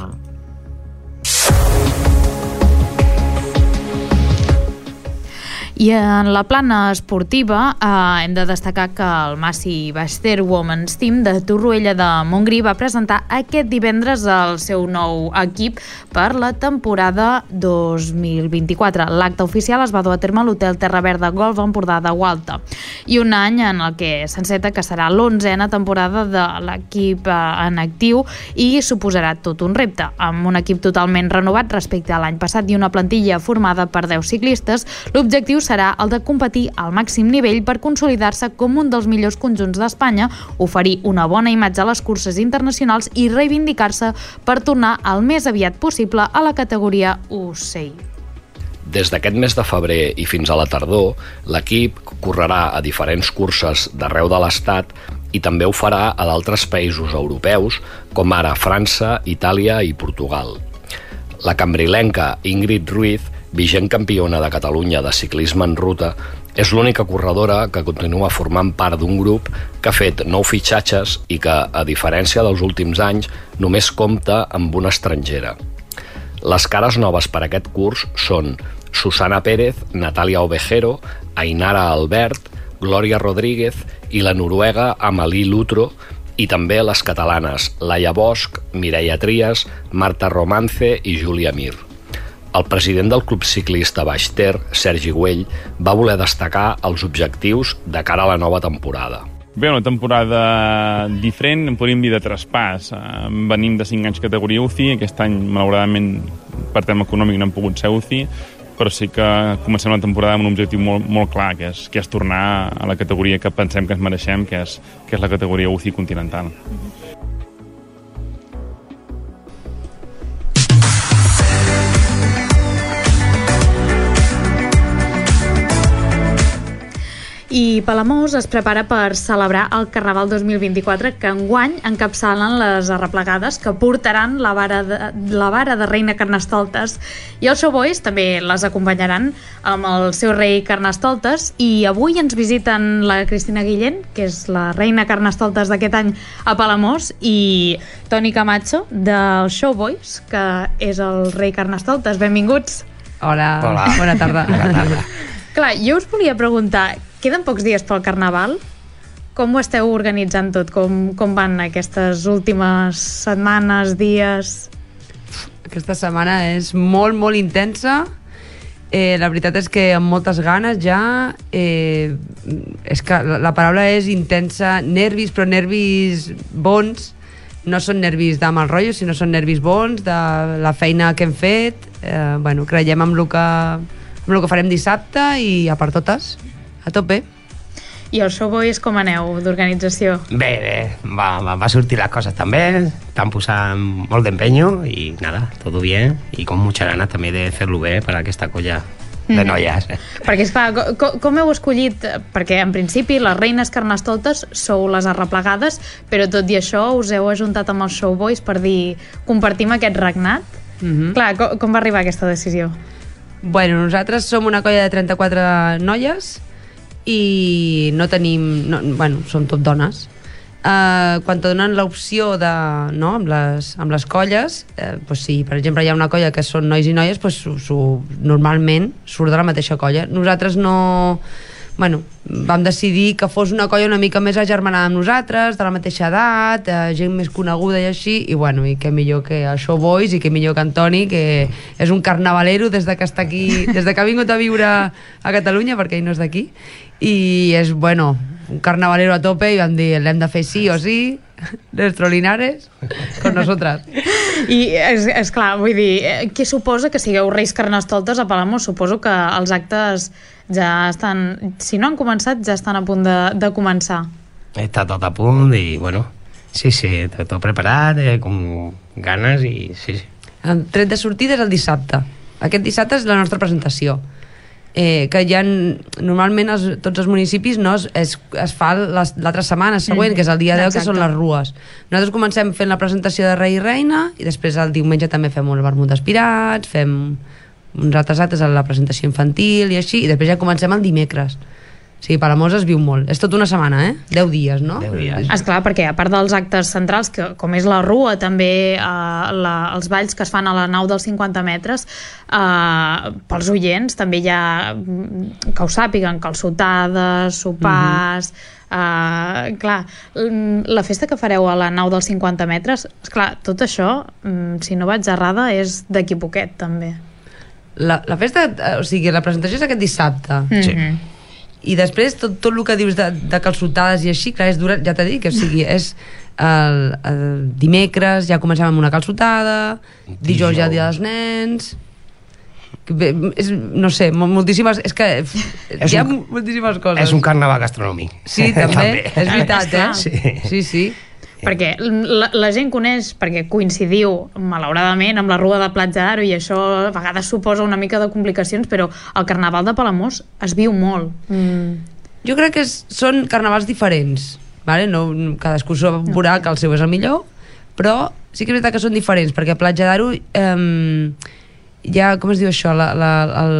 I en la plana esportiva eh, hem de destacar que el Massi Baster Women's Team de Torroella de Montgrí va presentar aquest divendres el seu nou equip per la temporada dos mil vint-i-quatre. L'acte oficial es va dur a terme a l'Hotel Terra Verda Golf Empordà de Gualta, i un any en el que s'enceta que serà l'onzena temporada de l'equip en actiu i suposarà tot un repte, amb un equip totalment renovat respecte a l'any passat i una plantilla formada per deu ciclistes. L'objectiu serà el de competir al màxim nivell per consolidar-se com un dels millors conjunts d'Espanya, oferir una bona imatge a les curses internacionals i reivindicar-se per tornar el més aviat possible a la categoria U C I.
Des d'aquest mes de febrer i fins a la tardor, l'equip correrà a diferents curses d'arreu de l'Estat i també ho farà a d'altres països europeus, com ara França, Itàlia i Portugal. La cambrilenca Ingrid Ruiz, vigent campiona de Catalunya de ciclisme en ruta, és l'única corredora que continua formant part d'un grup que ha fet nou fitxatges i que, a diferència dels últims anys, només compta amb una estrangera. Les cares noves per a aquest curs són Susana Pérez, Natàlia Ovejero, Ainara Albert, Glòria Rodríguez i la noruega Amalí Lutro, i també les catalanes Laia Bosch, Mireia Trias, Marta Romance i Júlia Mir. El president del Club Ciclista Baix Ter, Sergi Güell, va voler destacar els objectius de cara a la nova temporada.
Bé, una temporada diferent, en podríem dir de traspàs. Venim de cinc anys categoria U C I, aquest any, malauradament, per tema econòmic no hem pogut ser U C I, però sí que comencem la temporada amb un objectiu molt, molt clar, que és, que és tornar a la categoria que pensem que ens mereixem, que és, que és la categoria U C I continental.
I Palamós es prepara per celebrar el Carnaval dos mil vint-i-quatre, que enguany encapçalen les arreplegades que portaran la vara de, la vara de Reina Carnestoltes, i els showboys també les acompanyaran amb el seu rei Carnestoltes. I avui ens visiten la Cristina Guillén, que és la Reina Carnestoltes d'aquest any a Palamós, i Toni Camacho dels showboys, que és el rei Carnestoltes. Benvinguts.
Hola, Hola. Bona tarda.
Bona tarda. Clar, jo us volia preguntar, queden pocs dies pel Carnaval? Com ho esteu organitzant tot? Com, com van aquestes últimes setmanes, dies?
Aquesta setmana és molt, molt intensa. Eh, la veritat és que amb moltes ganes ja. Eh, és que la, la paraula és intensa. Nervis, però nervis bons. No són nervis de mal rotllo, sinó són nervis bons, de la feina que hem fet. Eh, bueno, creiem amb el que... amb el que farem dissabte i a per totes, a tope.
I els showboys com aneu d'organització?
Bé, bé, va, va, va sortir les coses també, estan posant molt d'empeño i nada, tot bien i con mucha ganas també de fer-lo bé per a aquesta colla de noies. Mm.
Perquè, esclar, com, com heu escollit? Perquè, en principi, les reines Carnestoltes sou les arreplegades, però tot i això us heu ajuntat amb els showboys per dir, compartim aquest regnat? Mm-hmm. Clar, com, com va arribar aquesta decisió?
Bueno, nosaltres som una colla de trenta-quatre noies i no tenim... No, bueno, som tot dones. Uh, quan te donen l'opció de... No, amb les, amb les colles, eh, pues si, per exemple, hi ha una colla que són nois i noies, pues, su, su, normalment surt de la mateixa colla. Nosaltres no... Bueno, vam decidir que fos una colla una mica més agermanada amb nosaltres, de la mateixa edat, eh, gent més coneguda i així, i bueno, i què millor que el Showboys i què millor que Antoni, que és un carnavalero des de que està aquí, des de que ha vingut a viure a Catalunya, perquè ell no és d'aquí, i és, bueno, un carnavalero a tope, i vam dir, l'hem de fer sí o sí, nuestro Linares, con nosotras.
I, és, és clar, vull dir, què suposa que sigueu reis Carnestoltes a Palamós? Suposo que els actes ja estan, si no han començat, ja estan a punt de, de començar.
Està tot a punt i, bueno, sí, sí, tot, tot preparat, eh, com ganes i sí, sí.
El tret de sortida és el dissabte. Aquest dissabte és la nostra presentació. Eh, que ja normalment els, tots els municipis no, es, es, es fa l'altra setmana següent, mm, que és el dia deu, exacte, que són les rues. Nosaltres comencem fent la presentació de rei i reina i després el diumenge també fem el vermut d'aspirats, fem uns altres actes a la presentació infantil i així, i després ja comencem el dimecres. Sí, Palamós es viu molt. És tot una setmana, eh? deu dies, no?
deu dies.
Esclar, perquè a part dels actes centrals, que, com és la Rua, també eh, la, els balls que es fan a la nau dels cinquanta metres, eh, pels oients també hi ha, que ho sàpiguen, calçotades, sopars... Mm-hmm. Uh, clar, la festa que fareu a la nau dels cinquanta metres, esclar, tot això, si no vaig errada, és d'aquí poquet, també.
La, la festa, o sigui, la presentació és aquest dissabte.
Mm-hmm.
Sí. I després tot, tot el que dius de, de calçotades i així, clar, és dura, ja t'he dit que o sigui, és el, el dimecres ja comencem amb una calçotada, dijous ja el dia dels nens... Bé, és, no sé, moltíssimes, és que és hi ha un, moltíssimes coses.
És un carnaval gastronòmic.
Sí, també, també. És veritat, eh?
Sí,
sí, sí.
Perquè la, la gent coneix, perquè coincidiu malauradament amb la Rua de Platja d'Aro i això a vegades suposa una mica de complicacions, però el carnaval de Palamós es viu molt. Mm.
Jo crec que és, són carnavals diferents, vale? No, cadascú veurà que el seu és el millor, però sí que és veritat que són diferents, perquè a Platja d'Aro eh, ja, com es diu això, la, la, el...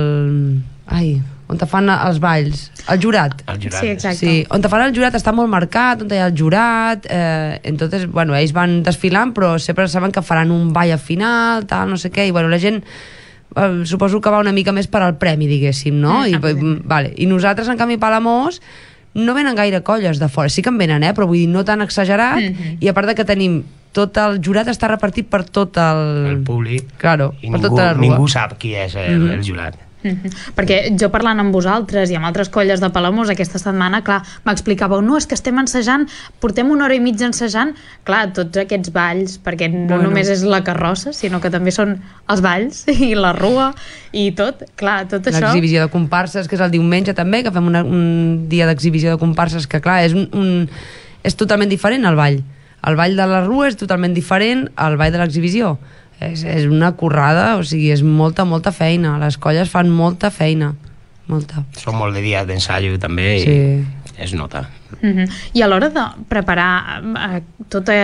Ai, on te fan els balls, el jurat.
El jurat.
Sí, exacte.
Sí, on te fan el jurat està molt marcat, on hi ha el jurat, eh, entonces, bueno, ells van desfilant, però sempre saben que faran un ball al final, tal, no sé què, i bueno, la gent eh, suposo que va una mica més per al premi, diguéssim, no?
Mm,
I, vale. I nosaltres, en canvi, a Palamós, no venen gaire colles de fora, sí que en venen, eh, però vull dir, no tan exagerat,
mm-hmm.
i a part de que tenim tot el jurat està repartit per tot el...
El públic.
Claro,
I
per
ningú,
tota la rua.
ningú sap qui és el,
Mhm.
el jurat.
Mm-hmm. Perquè jo parlant amb vosaltres i amb altres colles de Palamós aquesta setmana, clar, m'explicàveu no, és que estem ensajant, portem una hora i mitja ensajant, clar, tots aquests balls, perquè no
Bueno.
només és la carrossa, sinó que també són els balls i la rua i tot, clar, tot això...
L'exhibició de comparses, que és el diumenge també, que fem una, un dia d'exhibició de comparses que, clar, és, un, un, és totalment diferent al ball. El ball de la rua és totalment diferent al ball de l'exhibició. És, és una currada, o sigui, és molta, molta feina. Les colles fan molta feina. Molta.
Són molt de dies d'ensaio també i
Sí.
es nota.
Mm-hmm. I a l'hora de preparar eh, tota,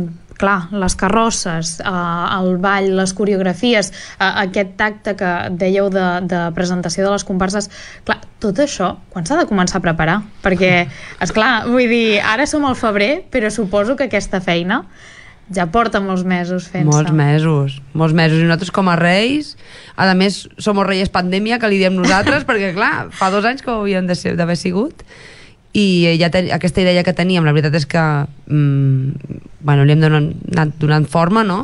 clar, les carrosses, eh, el ball, les coreografies, eh, aquest tacte que dèieu de, de presentació de les comparses, clar, tot això, quan s'ha de començar a preparar? Perquè, esclar, vull dir, ara som al febrer, però suposo que aquesta feina ja porta molts mesos fent-se.
Molts mesos, molts mesos. I nosaltres com a reis, a més, som reyes pandèmia, que li diem nosaltres, perquè clar, fa dos anys que ho havíem d'haver sigut, i ja ten, aquesta idea que teníem, la veritat és que mm, bueno, li hem donat, anat donant forma, no?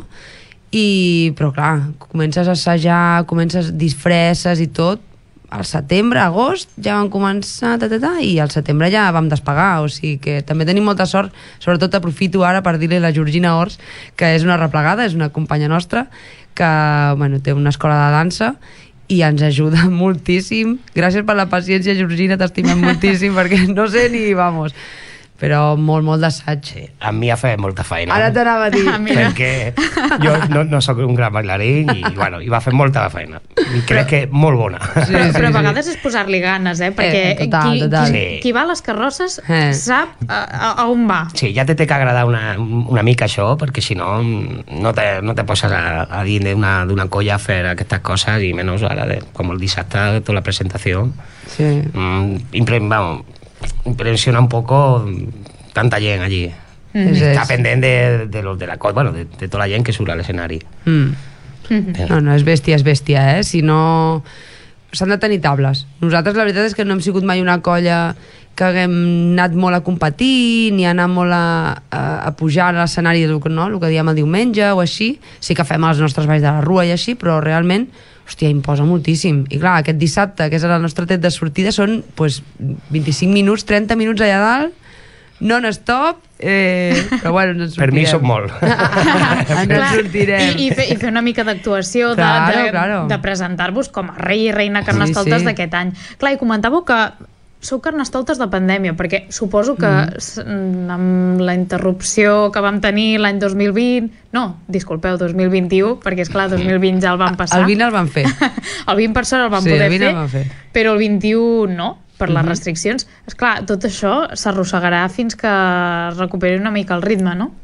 I, però clar, comences a assajar, comences disfresses i tot, al setembre, agost, ja vam començar, ta, ta, ta, i al setembre ja vam despegar, o sigui que també tenim molta sort, sobretot aprofito ara per dir-li a la Georgina Ors, que és una replegada, és una companya nostra, que bueno, té una escola de dansa, i ens ajuda moltíssim. Gràcies per la paciència, Georgina, t'estimem moltíssim, perquè no sé ni, vamos... però molt, molt d'assaig.
Sí, a mi ha fet molta feina.
Ara t'anava a dir.
Ah,
perquè jo no, no sóc un gran bailarín i, bueno, i va fer molta feina. I crec que molt bona.
Sí, sí,
però a
sí.
vegades és posar-li ganes, eh? Perquè
Eh, total,
qui,
total.
qui,
Sí.
qui va a les carrosses
Eh.
sap a, a, a on va.
Sí, ja te té que agradar una, una mica això, perquè si no, no te, no te poses a, a dins d'una d'una colla a fer aquestes coses, i menys ara, de, com el dissabte, tota la presentació.
Sí.
Mm, impre, vamos, impresiona un poco tanta gent allí.
Mm.
Està pendent de, de, los de la colla, bueno, de, de tota la gent que surt a l'escenari.
Mm.
Eh,
No, no, és bèstia, és bèstia, eh? Si no... S'han de tenir tables. Nosaltres la veritat és que no hem sigut mai una colla que haguem anat molt a competir, ni anat molt a, a, a pujar a l'escenari, no? El que diem el diumenge o així. Sí que fem els nostres balls de la rua i així, però realment, hòstia, imposa moltíssim. I clar, aquest dissabte, que és el nostre tret de sortida, són pues, vint-i-cinc minuts, trenta minuts allà dalt, non-stop, eh, però bueno, ens sortirem.
per mi sóc molt.
Ens en sortirem.
I, i, fer, I fer una mica d'actuació, de,
Claro,
de,
claro.
de presentar-vos com a rei i reina Carnestoltes
Sí, sí.
d'aquest any. Clar, i comentàveu que sou Carnestoltes de pandèmia, perquè suposo que mm. amb la interrupció que vam tenir l'any dos mil vint, no, disculpeu, dos mil vint-i-u, perquè és clar, dos mil vint ja el vam passar.
El vint el van fer.
El vint per sort el vam
Sí,
poder
el vint
fer,
el van fer.
però el vint-i-u no, per les
Mhm.
restriccions. Esclar, tot això s'arrossegarà fins que es recuperi una mica el ritme, no?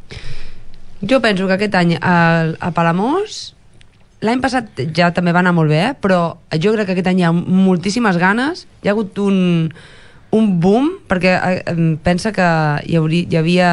Jo penso que aquest any a, a Palamós, l'any passat ja també va anar molt bé, eh? Però jo crec que aquest any hi ha moltíssimes ganes, hi ha hagut un, un boom, perquè eh, pensa que hi, hauria, hi havia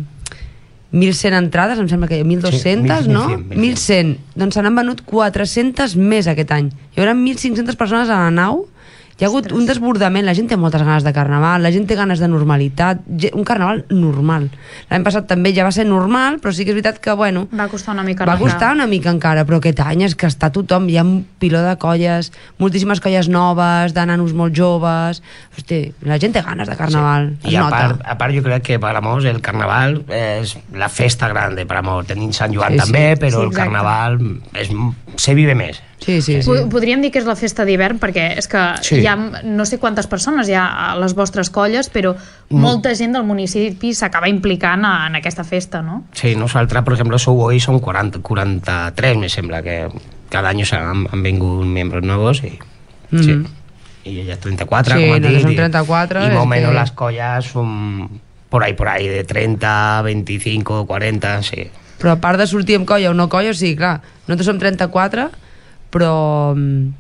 mil cent entrades, em sembla que mil dos-centes, sí, no? mil cent. Doncs se n'han venut quatre-centes més aquest any. Hi haurà mil cinc-centes persones a la nau. Hi ha hagut un desbordament, la gent té moltes ganes de carnaval, la gent té ganes de normalitat, un carnaval normal. L'any passat també ja va ser normal, però sí que és veritat que, bueno...
Va costar una mica.
Va costar una mica encara, però aquest any és que està tothom, hi ha un piló de colles, moltíssimes colles noves, de nanos molt joves... Hosti, la gent té ganes de carnaval, sí.
I a part, a part jo crec que Palamós el carnaval és la festa gran de Palamós. Tenim Sant Joan sí, també, sí. però sí, el carnaval és, se vive més.
Sí, sí, sí.
Podríem dir que és la festa d'hivern perquè és que sí. hi ha no sé quantes persones hi ha a les vostres colles, però mm. molta gent del municipi s'acaba implicant en aquesta festa, no?
Sí, nosaltres, per exemple, sou hoy són quaranta, quaranta-tres, me sembla, que cada any han, han vingut membres nous i, mm. sí. i ella és trenta-quatre,
sí,
com a dir,
són trenta-quatre,
i, i més o menos
que...
les colles són por ahí, por ahí, de trenta, veinticinco, quaranta, sí.
Però a part de sortir amb colla o no colla, o sigui, clar, nosaltres som trenta-quatre, però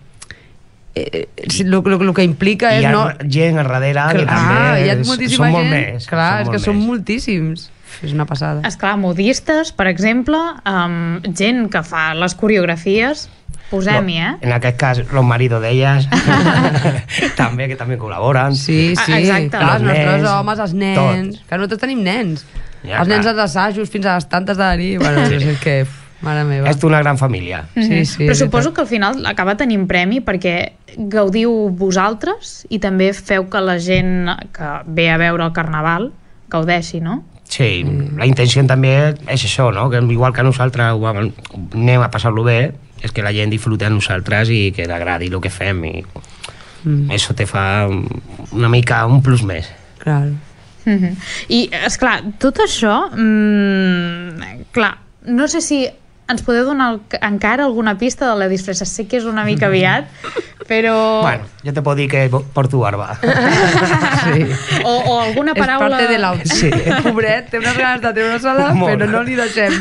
eh, el, el, el que implica és...
Hi ha
no...
gent a darrere que
ah,
també
hi ha moltíssima
són
gent,
més,
clar, és que
més.
són moltíssims, és una passada.
Esclar, modistes, per exemple, um, gent que fa les coreografies, posem-hi, eh?
En aquest cas, los maridos d'elles també, que també col·laboren.
Sí, sí,
ah, exacte.
Clar, els nostres
nens,
homes, els nens, tot. Que nosaltres tenim nens. Ja, els nens als assajos fins a les tantes de la nit, bueno, és que... Mare meva.
És una gran família.
Mm-hmm. Sí, sí, però suposo que al final acaba tenint premi perquè gaudiu vosaltres i també feu que la gent que ve a veure el carnaval gaudeixi, no?
Sí, mm. la intenció també és això, no? Que igual que nosaltres anem a passar-lo bé, és que la gent disfruti a nosaltres i que l'agradi el que fem i mm. això te fa una mica un plus més.
Clar.
Mm-hmm. I, esclar, tot això mmm, clar, no sé si ens podeu donar el, encara alguna pista de la disfressa? Sé que és una mica aviat, però...
Bueno, jo te puc dir que porto barba.
Sí. O, o alguna paraula...
És parte de l'auto. Sí. Pobret, té unes ganes de treure-se-la, però no li deixem.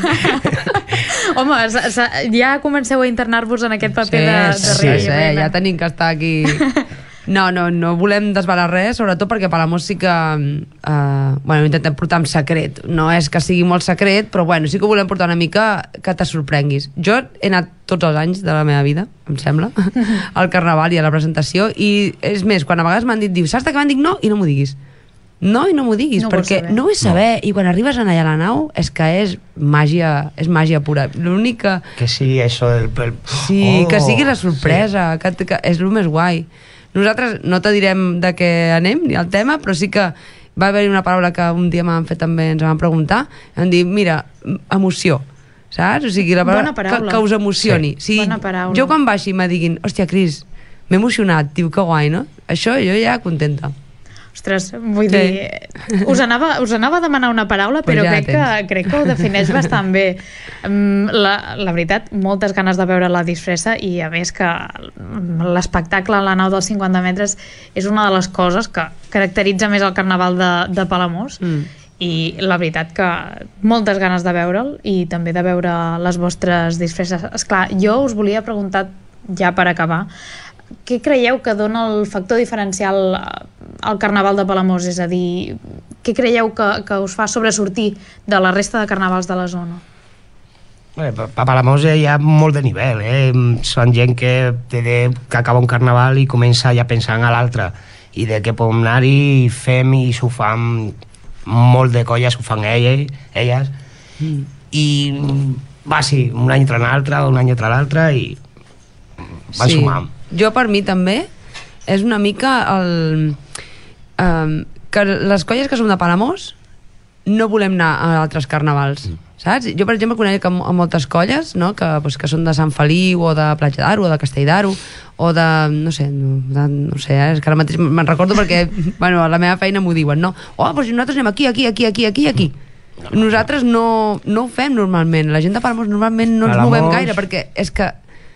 Home, ja comenceu a internar-vos en aquest paper sí, de, de
sí, sí, ja tenim que estar aquí... No, no, no volem desvelar res, sobretot perquè Palamós sí que eh, bueno, intentem portar en secret. No és que sigui molt secret, però bueno, sí que volem portar una mica que te sorprenguis. Jo he anat tots els anys de la meva vida, em sembla, al carnaval i a la presentació, i és més, quan a vegades m'han dit, diu, saps de què m'han dit no? I no m'ho diguis. No, i no m'ho diguis, no perquè no ho vull saber, no. I quan arribes allà a la nau és que és màgia, és màgia pura. L'únic que...
Que sigui això del... El...
Sí, oh, que sigui la sorpresa, sí. que, que és el més guai. Nosaltres no te direm de què anem ni el tema, però sí que va haver-hi una paraula que un dia m'han fet també, ens van preguntar, em dir, mira, emoció, saps? O sigui, la paraula, paraula. Que, que us emocioni. Sí. O sigui, jo quan baixi me diguin, hòstia, Cris, m'he emocionat, tio, que guai, no? Això jo ja contenta.
Ostres, vull sí. dir... Us anava, us anava a demanar una paraula, però pues ja crec, que, crec que ho defineix bastant bé. La, la veritat, moltes ganes de veure la disfressa i, a més, que l'espectacle a la nau dels cinquanta metres és una de les coses que caracteritza més el carnaval de, de Palamós. Mm. I la veritat que moltes ganes de veure'l i també de veure les vostres disfresses. Esclar, jo us volia preguntar, ja per acabar, què creieu que dona el factor diferencial al carnaval de Palamós? És a dir, què creieu que, que us fa sobresortir de la resta de carnavals de la zona?
Bé, a Palamós hi ha molt de nivell, eh? Són gent que, té de, que acaba un carnaval i comença ja pensant a l'altre i de què podem anar-hi i fem i s'ho fan molt de colles, ho fan elles, elles mm. i va, sí, un any entre l'altre, un any entre l'altre i van sí. sumant.
Jo per mi també és una mica el, um, que les colles que som de Palamós no volem anar a altres carnavals, mm. saps? Jo per exemple conec a, a moltes colles, no? que, pues, que són de Sant Feliu o de Platja d'Aro o de Castell d'Aro o de, no sé, de, no sé eh? és que ara mateix me'n recordo perquè bueno, a la meva feina m'ho diuen, no? Oh, doncs nosaltres anem aquí, aquí, aquí, aquí, aquí, aquí. Nosaltres no, no ho fem normalment, la gent de Palamós normalment no ens movem gaire perquè és que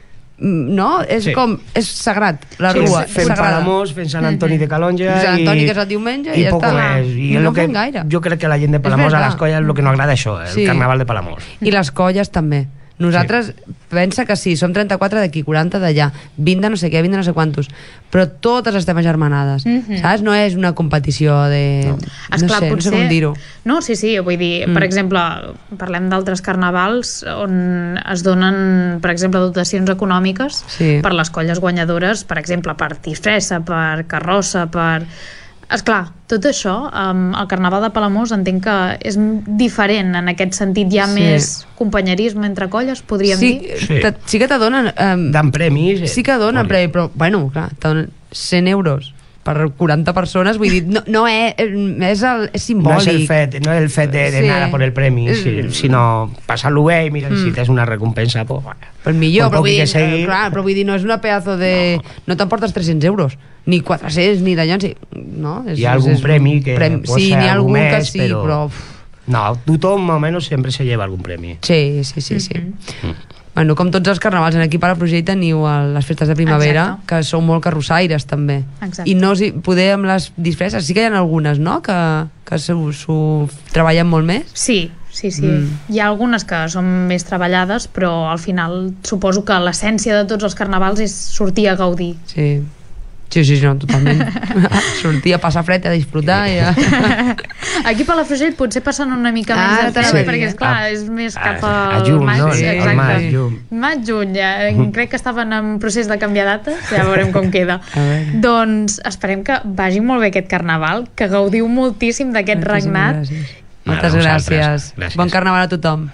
no? És sí. com, és sagrat la sí, rua,
fem Palamós, fem Sant Antoni de Calonja
Sant Antoni que és el diumenge i,
i
ja
poc
està
més. I
no
lo que,
gaire.
Jo crec que la gent de Palamós a les colles el que no agrada això, el sí. carnaval de Palamós
i les colles també, Nosaltres, sí. pensa que sí, som trenta-quatre d'aquí, quaranta d'allà, vint de no sé què, vint de no sé quantos, però totes estem agermanades, mm-hmm. saps? No és una competició de... No,
Esclar,
no sé,
potser...
no sé com dir-ho.
No, sí, sí, vull dir, mm. per exemple, parlem d'altres carnavals on es donen, per exemple, dotacions econòmiques
sí.
per les colles guanyadores, per exemple, per disfressa, per carrossa, per... Esclar, tot això, um, el Carnaval de Palamós entenc que és diferent en aquest sentit, hi ha sí. més companyerisme entre colles, podríem
sí,
dir?
Sí, sí que te donen... Um,
Dan premis.
Sí que donen premis, però, bueno, clar, te donen cent euros per quaranta persones, vull dir, no, no és, és, el, és simbòlic.
No és el fet, no és el fet de, de sí. anar por el premi, sí, sinó passar-lo bé i mira, mm. si tens una recompensa, pues, bueno,
pues millor, però vull, dir,
seguir...
clar, però vull dir, no és una pedazo de... No, no t'emportes tres-cents euros, ni quatre-cents, ni d'allò, no? És,
hi ha algun
és,
premi que
premi,
pot
sí,
ser
algun
més,
que sí, però... però...
No, tothom, almenys, sempre se lleva algun premi.
Sí, sí, sí, sí.
Mm-hmm. Mm.
Bueno, com tots els carnavals, en aquí a Palafrugell teniu les festes de primavera, exacte. Que sou molt carrossaires també.
Exacte.
I no us hi, poder amb les disfresses, sí que hi ha algunes, no?, que, que s'ho treballen molt més.
Sí, sí, sí. Mm. Hi ha algunes que són més treballades, però al final suposo que l'essència de tots els carnavals és sortir a gaudir.
Sí. Sí, sí, no, totalment. Sortir a passar fred, a disfrutar i a...
Aquí a Palafrugell potser passen una mica
ah,
més de fred,
sí.
perquè esclar, ah, és més cap al
a juny,
maig,
no?
Sí, exacte.
Maig, juny.
Maig, juny, ja. Crec que estaven en procés de canviar data, ja veurem com queda. Doncs esperem que vagi molt bé aquest carnaval, que gaudiu moltíssim d'aquest regnat.
Gràcies. Moltes gràcies. gràcies. Bon carnaval a tothom.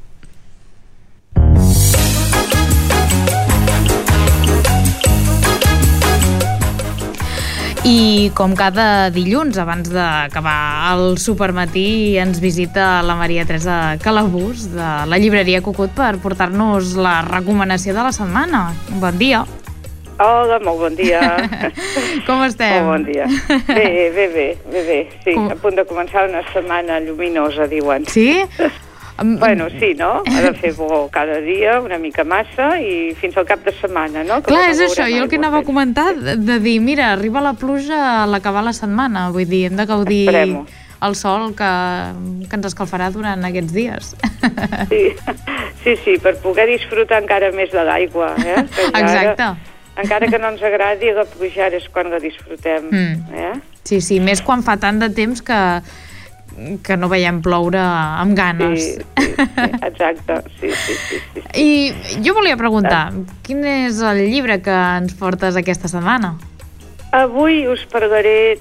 I com cada dilluns, abans d'acabar el supermatí, ens visita la Maria Teresa Calabús de la llibreria Cucut per portar-nos la recomanació de la setmana. Bon dia.
Hola, molt bon dia.
Com estem?
Molt bon dia. Bé, bé, bé, bé, bé. Sí, Com... a punt de començar una setmana lluminosa, diuen.
Sí?
Bueno, sí, no? Ha de fer bo cada dia, una mica massa, i fins al cap de setmana, no? Que
clar,
no
és això, jo el que anava a comentar, de, de dir, mira, arriba la pluja a l'acabar la setmana, vull dir, hem de gaudir el sol que, que ens escalfarà durant aquests dies.
Sí, sí, sí, per poder disfrutar encara més de l'aigua, eh?
Exacte.
Ara, encara que no ens agradi, la pluja és quan la disfrutem, mm. eh?
Sí, sí, més quan fa tant de temps que que no veiem ploure amb ganes.
Sí, sí, sí, exacte. Sí, sí, sí, sí, sí.
I jo volia preguntar, quin és el llibre que ens portes aquesta setmana?
Avui us parlaré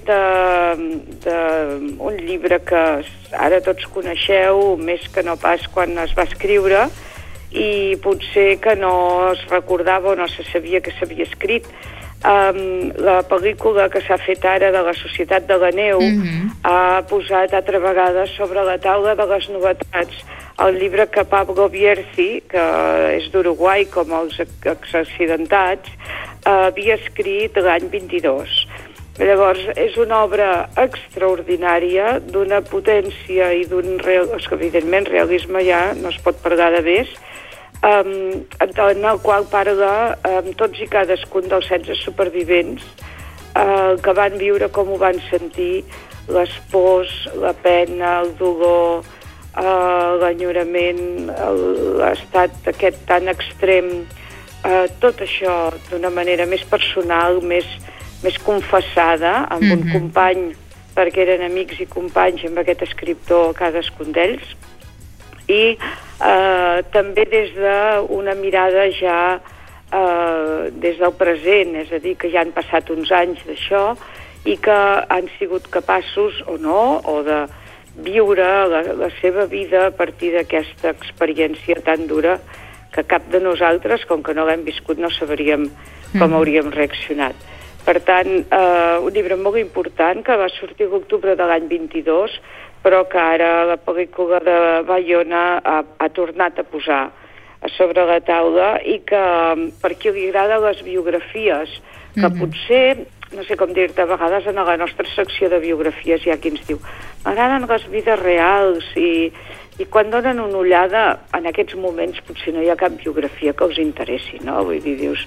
d'un llibre que ara tots coneixeu, més que no pas quan es va escriure, i potser que no es recordava o no se sabia que s'havia escrit. Um, la pel·lícula que s'ha fet ara de la Societat de la Neu mm-hmm. ha posat altra vegada sobre la taula de les novetats el llibre que Pablo Bierzi, que és d'Uruguai com els accidentats, uh, havia escrit l'any vint-i-dos. Llavors, és una obra extraordinària, d'una potència i d'un real... que evidentment realisme ja no es pot parlar de més, Um, en el qual parla um, tots i cadascun dels setze supervivents uh, que van viure com ho van sentir, les pors, la pena, el dolor, uh, l'enyorament, l'estat aquest tan extrem, uh, tot això d'una manera més personal, més, més confessada, amb mm-hmm. un company, perquè eren amics i companys amb aquest escriptor, cadascun d'ells, i eh, també des d'una mirada ja eh, des del present, és a dir, que ja han passat uns anys d'això i que han sigut capaços o no, o de viure la, la seva vida a partir d'aquesta experiència tan dura que cap de nosaltres, com que no l'hem viscut, no sabríem com mm. hauríem reaccionat. Per tant, eh, un llibre molt important que va sortir l'octubre de l'any vint-i-dos, però que ara la pel·lícula de Bayona ha, ha tornat a posar a sobre la taula i que per qui li agrada les biografies, que mm-hmm. potser, no sé com dir-te, a vegades en la nostra secció de biografies hi ha qui ens diu m'agraden les vides reals i, i quan donen una ullada en aquests moments potser no hi ha cap biografia que els interessi, no? Vull dir, dius,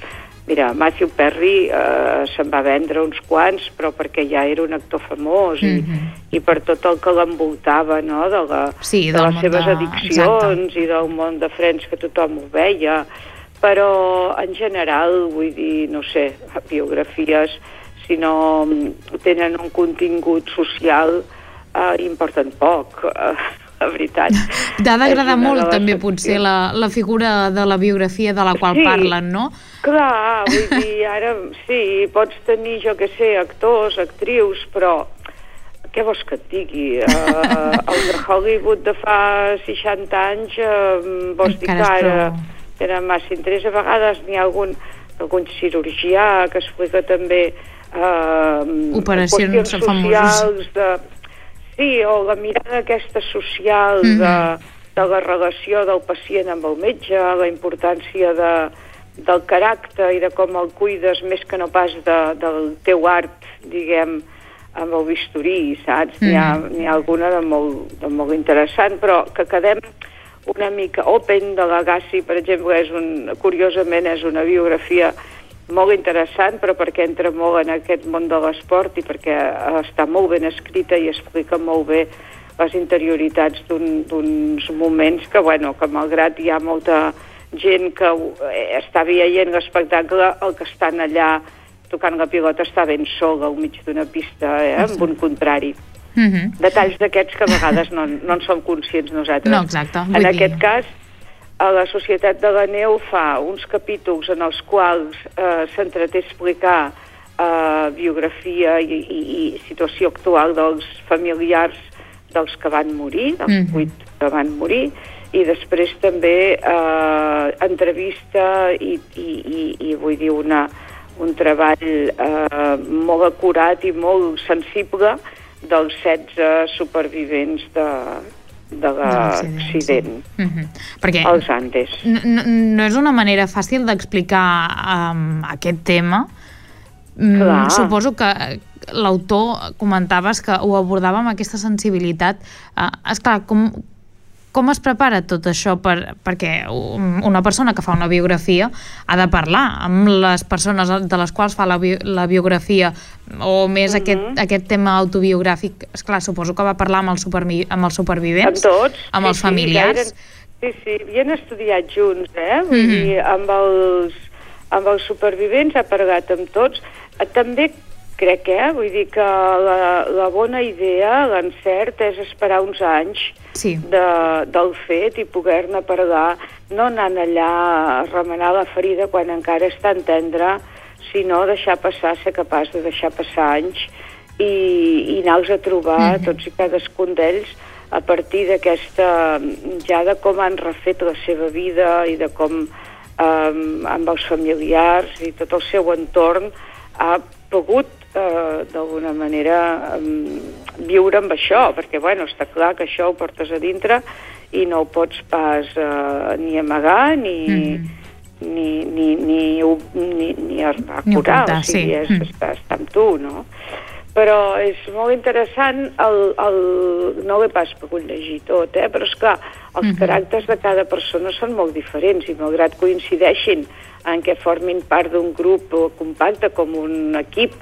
Mira, Matthew Perry eh, se'n va vendre uns quants, però perquè ja era un actor famós i, mm-hmm. i per tot el que l'envoltava, no?, de, la,
sí,
de les seves de... addiccions. Exacte. I del món de Friends, que tothom ho veia. Però, en general, vull dir, no sé, biografies, si no tenen un contingut social, eh, importen poc, eh, la veritat.
T'ha d'agradar molt, també, potser, la, la figura de la biografia de la qual
sí,
parlen, no?
Clar, vull dir, ara, sí, pots tenir, jo què sé, actors, actrius, però què vols que et digui? Uh, el de Hollywood de fa seixanta anys, uh, vols dir que ara tenen massa interès. A vegades n'hi ha algun, algun cirurgià que explica també uh,
operacions
socials de... Sí, o la mirada aquesta social mm-hmm. de, de la relació del pacient amb el metge, la importància de, del caràcter i de com el cuides més que no pas de, del teu art, diguem, amb el bisturí, saps? Mm-hmm. N'hi ha, n'hi ha alguna de molt, de molt interessant, però que quedem una mica... Open de l'Agassi, per exemple, és un, curiosament és una biografia molt interessant, però perquè entra molt en aquest món de l'esport i perquè està molt ben escrita i explica molt bé les interioritats d'un, d'uns moments que, bueno, que malgrat hi ha molta gent que està veient l'espectacle, el que estan allà tocant la pilota està ben sol al mig d'una pista, eh, amb un contrari. Mm-hmm. Detalls d'aquests que a vegades no, no en som conscients nosaltres.
No, exacte.
En aquest cas, a la Societat de la Neu fa uns capítols en els quals eh, s'entreté a explicar eh, biografia i, i, i situació actual dels familiars dels que van morir, dels mm-hmm. vuit que van morir, i després també eh, entrevista i, i, i, i vull dir una, un treball eh, molt acurat i molt sensible dels setze supervivents de... de l'accident
mm-hmm. Perquè
als Andes.
No, no és una manera fàcil d'explicar um, aquest tema.
Clar.
Suposo que l'autor, comentaves que ho abordava amb aquesta sensibilitat. Uh, esclar, com, com es prepara tot això? Per, perquè una persona que fa una biografia ha de parlar amb les persones de les quals fa la, bi la biografia, o més uh-huh. aquest, aquest tema autobiogràfic. Esclar, suposo que va parlar amb, el supervi amb els supervivents,
amb tots,
amb
sí,
els familiars.
Sí, eren, sí, sí, havien estudiat junts, eh? Vull uh-huh. dir, amb els, amb els supervivents ha parlat amb tots. També crec, eh? Vull dir que la, la bona idea, l'encert, és esperar uns anys sí. de, del fet i poder-ne parlar, no anant allà a remenar la ferida quan encara és tan tendra, sinó deixar passar, ser capaç de deixar passar anys i, i anar-los a trobar, mm-hmm. tots i cadascun d'ells, a partir d'aquesta, ja de com han refet la seva vida i de com um, amb els familiars i tot el seu entorn ha pogut Uh, d'alguna manera um, viure amb això, perquè bueno, està clar que això ho portes a dintre i no ho pots pas uh, ni amagar ni, mm. ni, ni, ni, ni, ni acurar, o sigui, sí. és, mm. està, està amb tu, no? Però és molt interessant, el, el, no l'he pas pogut llegir tot, eh? Però és clar, els mm-hmm. caràcters de cada persona són molt diferents i malgrat coincideixin en què formin part d'un grup compacte com un equip,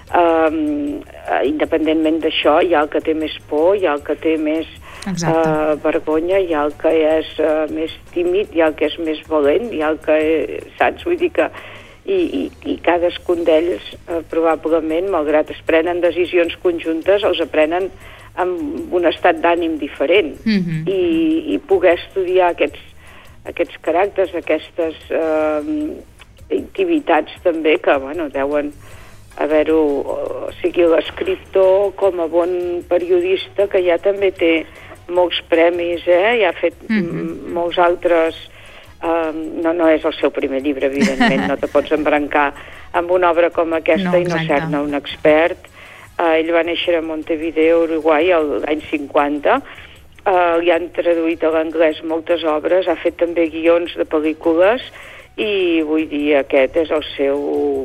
Um, independentment d'això, hi ha el que té més por, hi ha el que té més uh, vergonya, hi ha el que és uh, més tímid, hi ha el que és més valent, hi ha el que, saps, vull dir que i, i, i cadascun d'ells uh, probablement, malgrat es prenen decisions conjuntes, els aprenen amb un estat d'ànim diferent mm-hmm. i, i poder estudiar aquests, aquests caràcters, aquestes uh, intimitats també que, bueno, deuen haver-ho, o sigui, l'escriptor com a bon periodista, que ja també té molts premis, eh? Ja ha fet mm-hmm. molts altres... Um, no, no és el seu primer llibre, evidentment, no te pots embrancar amb una obra com aquesta no, i no ser-ne un expert. Uh, ell va néixer a Montevideo, Uruguai, l'any cinquanta. Uh, li han traduït a l'anglès moltes obres, ha fet també guions de pel·lícules i vull dir, aquest és el seu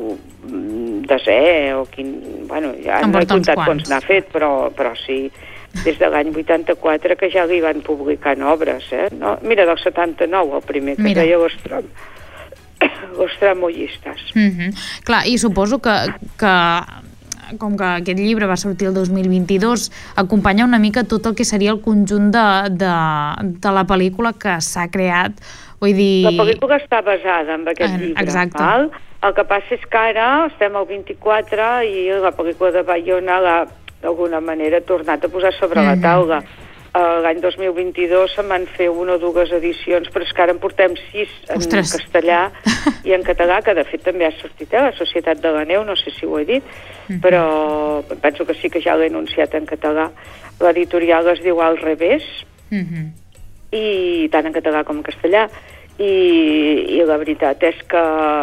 desè, o quin... Bueno, ja no he comptat quants n'ha fet, però, però sí, des de l'any vuitanta-quatre que ja li van publicant obres, eh? No? Mira, del setanta-nou, el primer que deia l'Ostrom. los tramoyistes.
Mm-hmm. Clar, i suposo que, que com que aquest llibre va sortir el dos mil vint-i-dos, acompanya una mica tot el que seria el conjunt de, de, de la pel·lícula que s'ha creat. Vull dir...
La pel·lícula està basada en aquest eh, llibre.
Exacte.
Val? El que passa és que ara estem al vint-i-quatre i la pel·lícula de Bayona l'ha d'alguna manera tornat a posar sobre mm-hmm. la taula. Uh, L'any dos mil vint-i-dos se'n van fer una o dues edicions, però és que ara en portem sis en Ostres. castellà i en català, que de fet també ha sortit, eh? La Societat de la Neu, no sé si ho he dit, mm-hmm. però penso que sí que ja l'he anunciat en català. L'editorial es diu Al Revés, mm-hmm. i tant en català com en castellà, i, i la veritat és que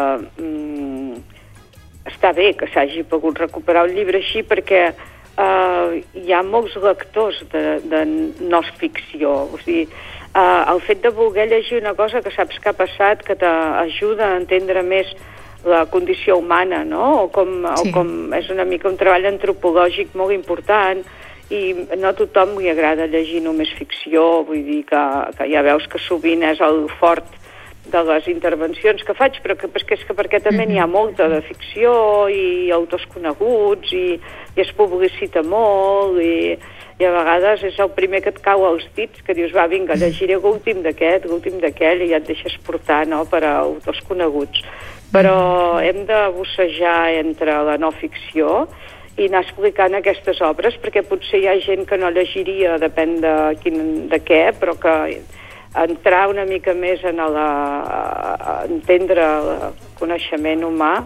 mm, està bé que s'hagi pogut recuperar un llibre així, perquè Uh, hi ha molts lectors de, de no ficció. O sigui, uh, el fet de voler llegir una cosa que saps que ha passat, que t'ajuda a entendre més la condició humana, no? O com, sí. o com és una mica un treball antropològic molt important, i no a tothom li agrada llegir només ficció, vull dir que, que ja veus que sovint és el fort de les intervencions que faig, però que, que és que perquè també n'hi ha molta de ficció i autors coneguts i, i es publicita molt i, i a vegades és el primer que et cau als dits, que dius, va, vinga, llegiré l'últim d'aquest, l'últim d'aquell, i ja et deixes portar, no?, per a autors coneguts. Però hem de bussejar entre la no ficció i anar explicant aquestes obres, perquè potser hi ha gent que no llegiria, depèn de, quin, de què, però que entrar una mica més en la, a entendre el coneixement humà,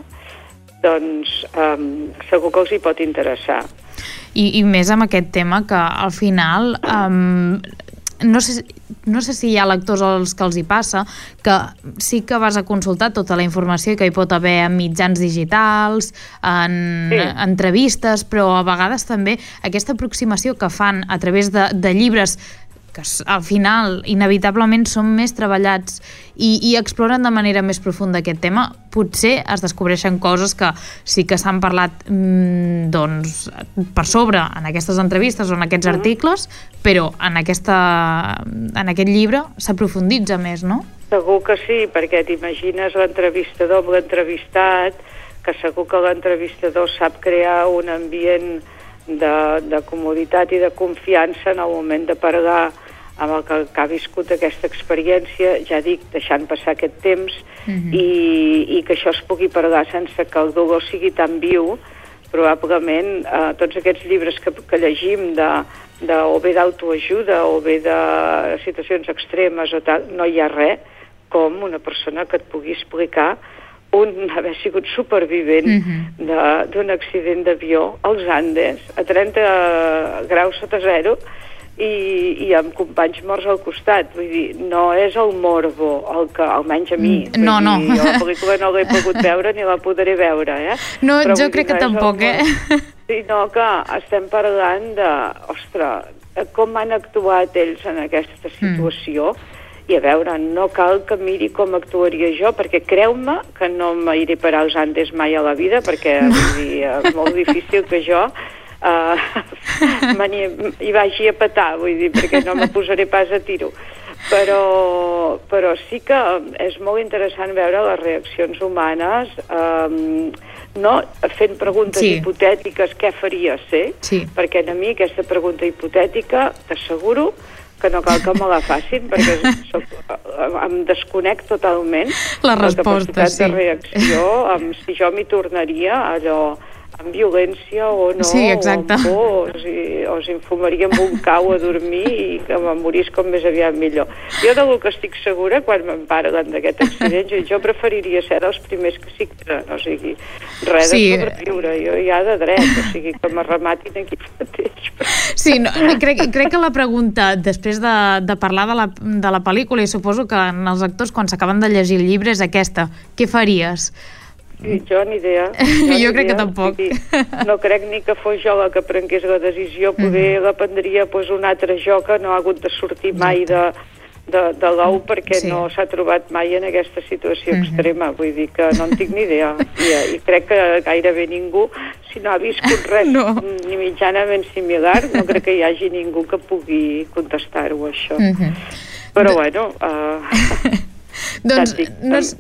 doncs um, segur que els hi pot interessar.
I, i més amb aquest tema que al final um, no sé, no sé si hi ha lectors als que els hi passa que sí que vas a consultar tota la informació que hi pot haver en mitjans digitals, en sí. entrevistes, però a vegades també aquesta aproximació que fan a través de, de llibres que al final inevitablement són més treballats i, i exploren de manera més profunda aquest tema, potser es descobreixen coses que sí que s'han parlat mmm, doncs, per sobre en aquestes entrevistes o en aquests mm-hmm. articles, però en, aquesta, en aquest llibre s'aprofunditza més, no?
Segur que sí, perquè t'imagines l'entrevistador amb l'entrevistat, que segur que l'entrevistador sap crear un ambient De, de comoditat i de confiança en el moment de parlar amb el que, que ha viscut aquesta experiència, ja dic, deixant passar aquest temps, mm-hmm. i, i que això es pugui parlar sense que el dolor sigui tan viu. Probablement eh, tots aquests llibres que, que llegim de, de, o bé d'autoajuda o bé de situacions extremes o tal, no hi ha res com una persona que et pugui explicar un haver sigut supervivent mm-hmm. d'un accident d'avió als Andes, a trenta graus sota zero, i, i amb companys morts al costat. Vull dir, no és el morbo el que, almenys a mi, vull
no, no.
dir, la pel·lícula no l'he pogut veure ni la podré veure, eh?
No,
però,
jo crec que tampoc, eh?
Sinó que estem parlant de, ostres, com han actuat ells en aquesta situació, mm. I a veure, no cal que miri com actuaria jo, perquè creu-me que no m'iré per als Andes mai a la vida, perquè vull dir, és molt difícil que jo uh, hi vagi a petar, vull dir, perquè no me posaré pas a tiro. Però, però sí que és molt interessant veure les reaccions humanes, um, no fent preguntes sí. hipotètiques, què faria ser? Sí. Perquè a mi aquesta pregunta hipotètica, t'asseguro que no cal que me la facin, perquè soc, em desconec totalment
la resposta,
la capacitat sí. de reacció, amb si jo m'hi tornaria allò amb violència o no,
sí, exacte.
o amb por, o, si, o si em fumaria amb un cau a dormir i que me'n morís com més aviat millor. Jo de lo que estic segura, quan me'n parlen d'aquest accident, jo, jo preferiria ser dels primers que sí que, no sigui, res sí. de sobreviure, jo ja de dret, o sigui, que me rematin aquí mateix.
Sí, no, crec, crec que la pregunta, després de, de parlar de la, de la pel·lícula, i suposo que en els actors, quan s'acaben de llegir el llibre, és aquesta: què faries?
Sí, jo ni idea.
Jo, jo
ni
crec
idea.
que tampoc.
Sí, no crec ni que fos jo la que prengués la decisió, poder mm-hmm. la prendria pues, un altre jo que no ha hagut de sortir mai de, de, de l'ou perquè sí. no s'ha trobat mai en aquesta situació mm-hmm. extrema. Vull dir que no en tinc ni idea. I, i crec que gairebé ningú, si no ha viscut res no. ni mitjanament similar, no crec que hi hagi ningú que pugui contestar-ho, això. Mm-hmm. Però, bueno... Uh,
doncs, no és...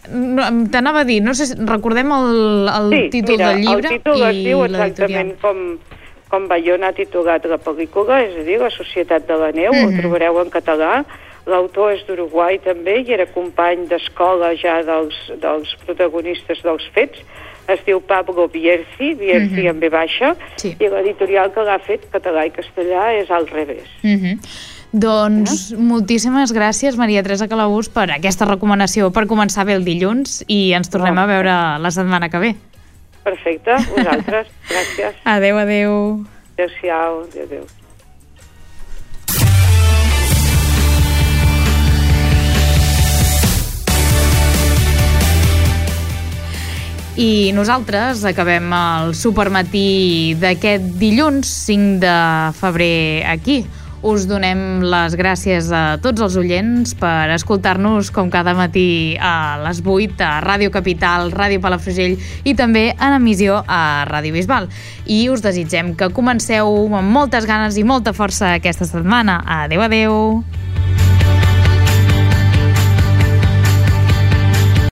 t'anava a dir, no sé, recordem el, el
sí,
títol
mira,
del llibre
el títol es diu
i l'editorial.
exactament com, com Bayona ha titulat la pel·lícula, és a dir, La Societat de la Neu, mm-hmm. ho trobareu en català. L'autor és d'Uruguai també i era company d'escola ja dels, dels protagonistes dels fets. Es diu Pablo Bierzi, Bierzi mm-hmm. amb B baixa, sí. I l'editorial que l'ha fet, català i castellà, és Al revés.
Mm-hmm. Doncs eh? moltíssimes gràcies, Maria Teresa Calabús, per aquesta recomanació per començar bé el dilluns i ens tornem oh. a veure la setmana que ve.
Perfecte, vosaltres. Gràcies.
Adéu, adéu.
Adéu-siau, adéu, adéu.
I nosaltres acabem el supermatí d'aquest dilluns cinc de febrer aquí. Us donem les gràcies a tots els oients per escoltar-nos com cada matí a les vuit a Ràdio Capital, Ràdio Palafrugell i també en emissió a Ràdio Bisbal. I us desitgem que comenceu amb moltes ganes i molta força aquesta setmana. Adéu, adéu!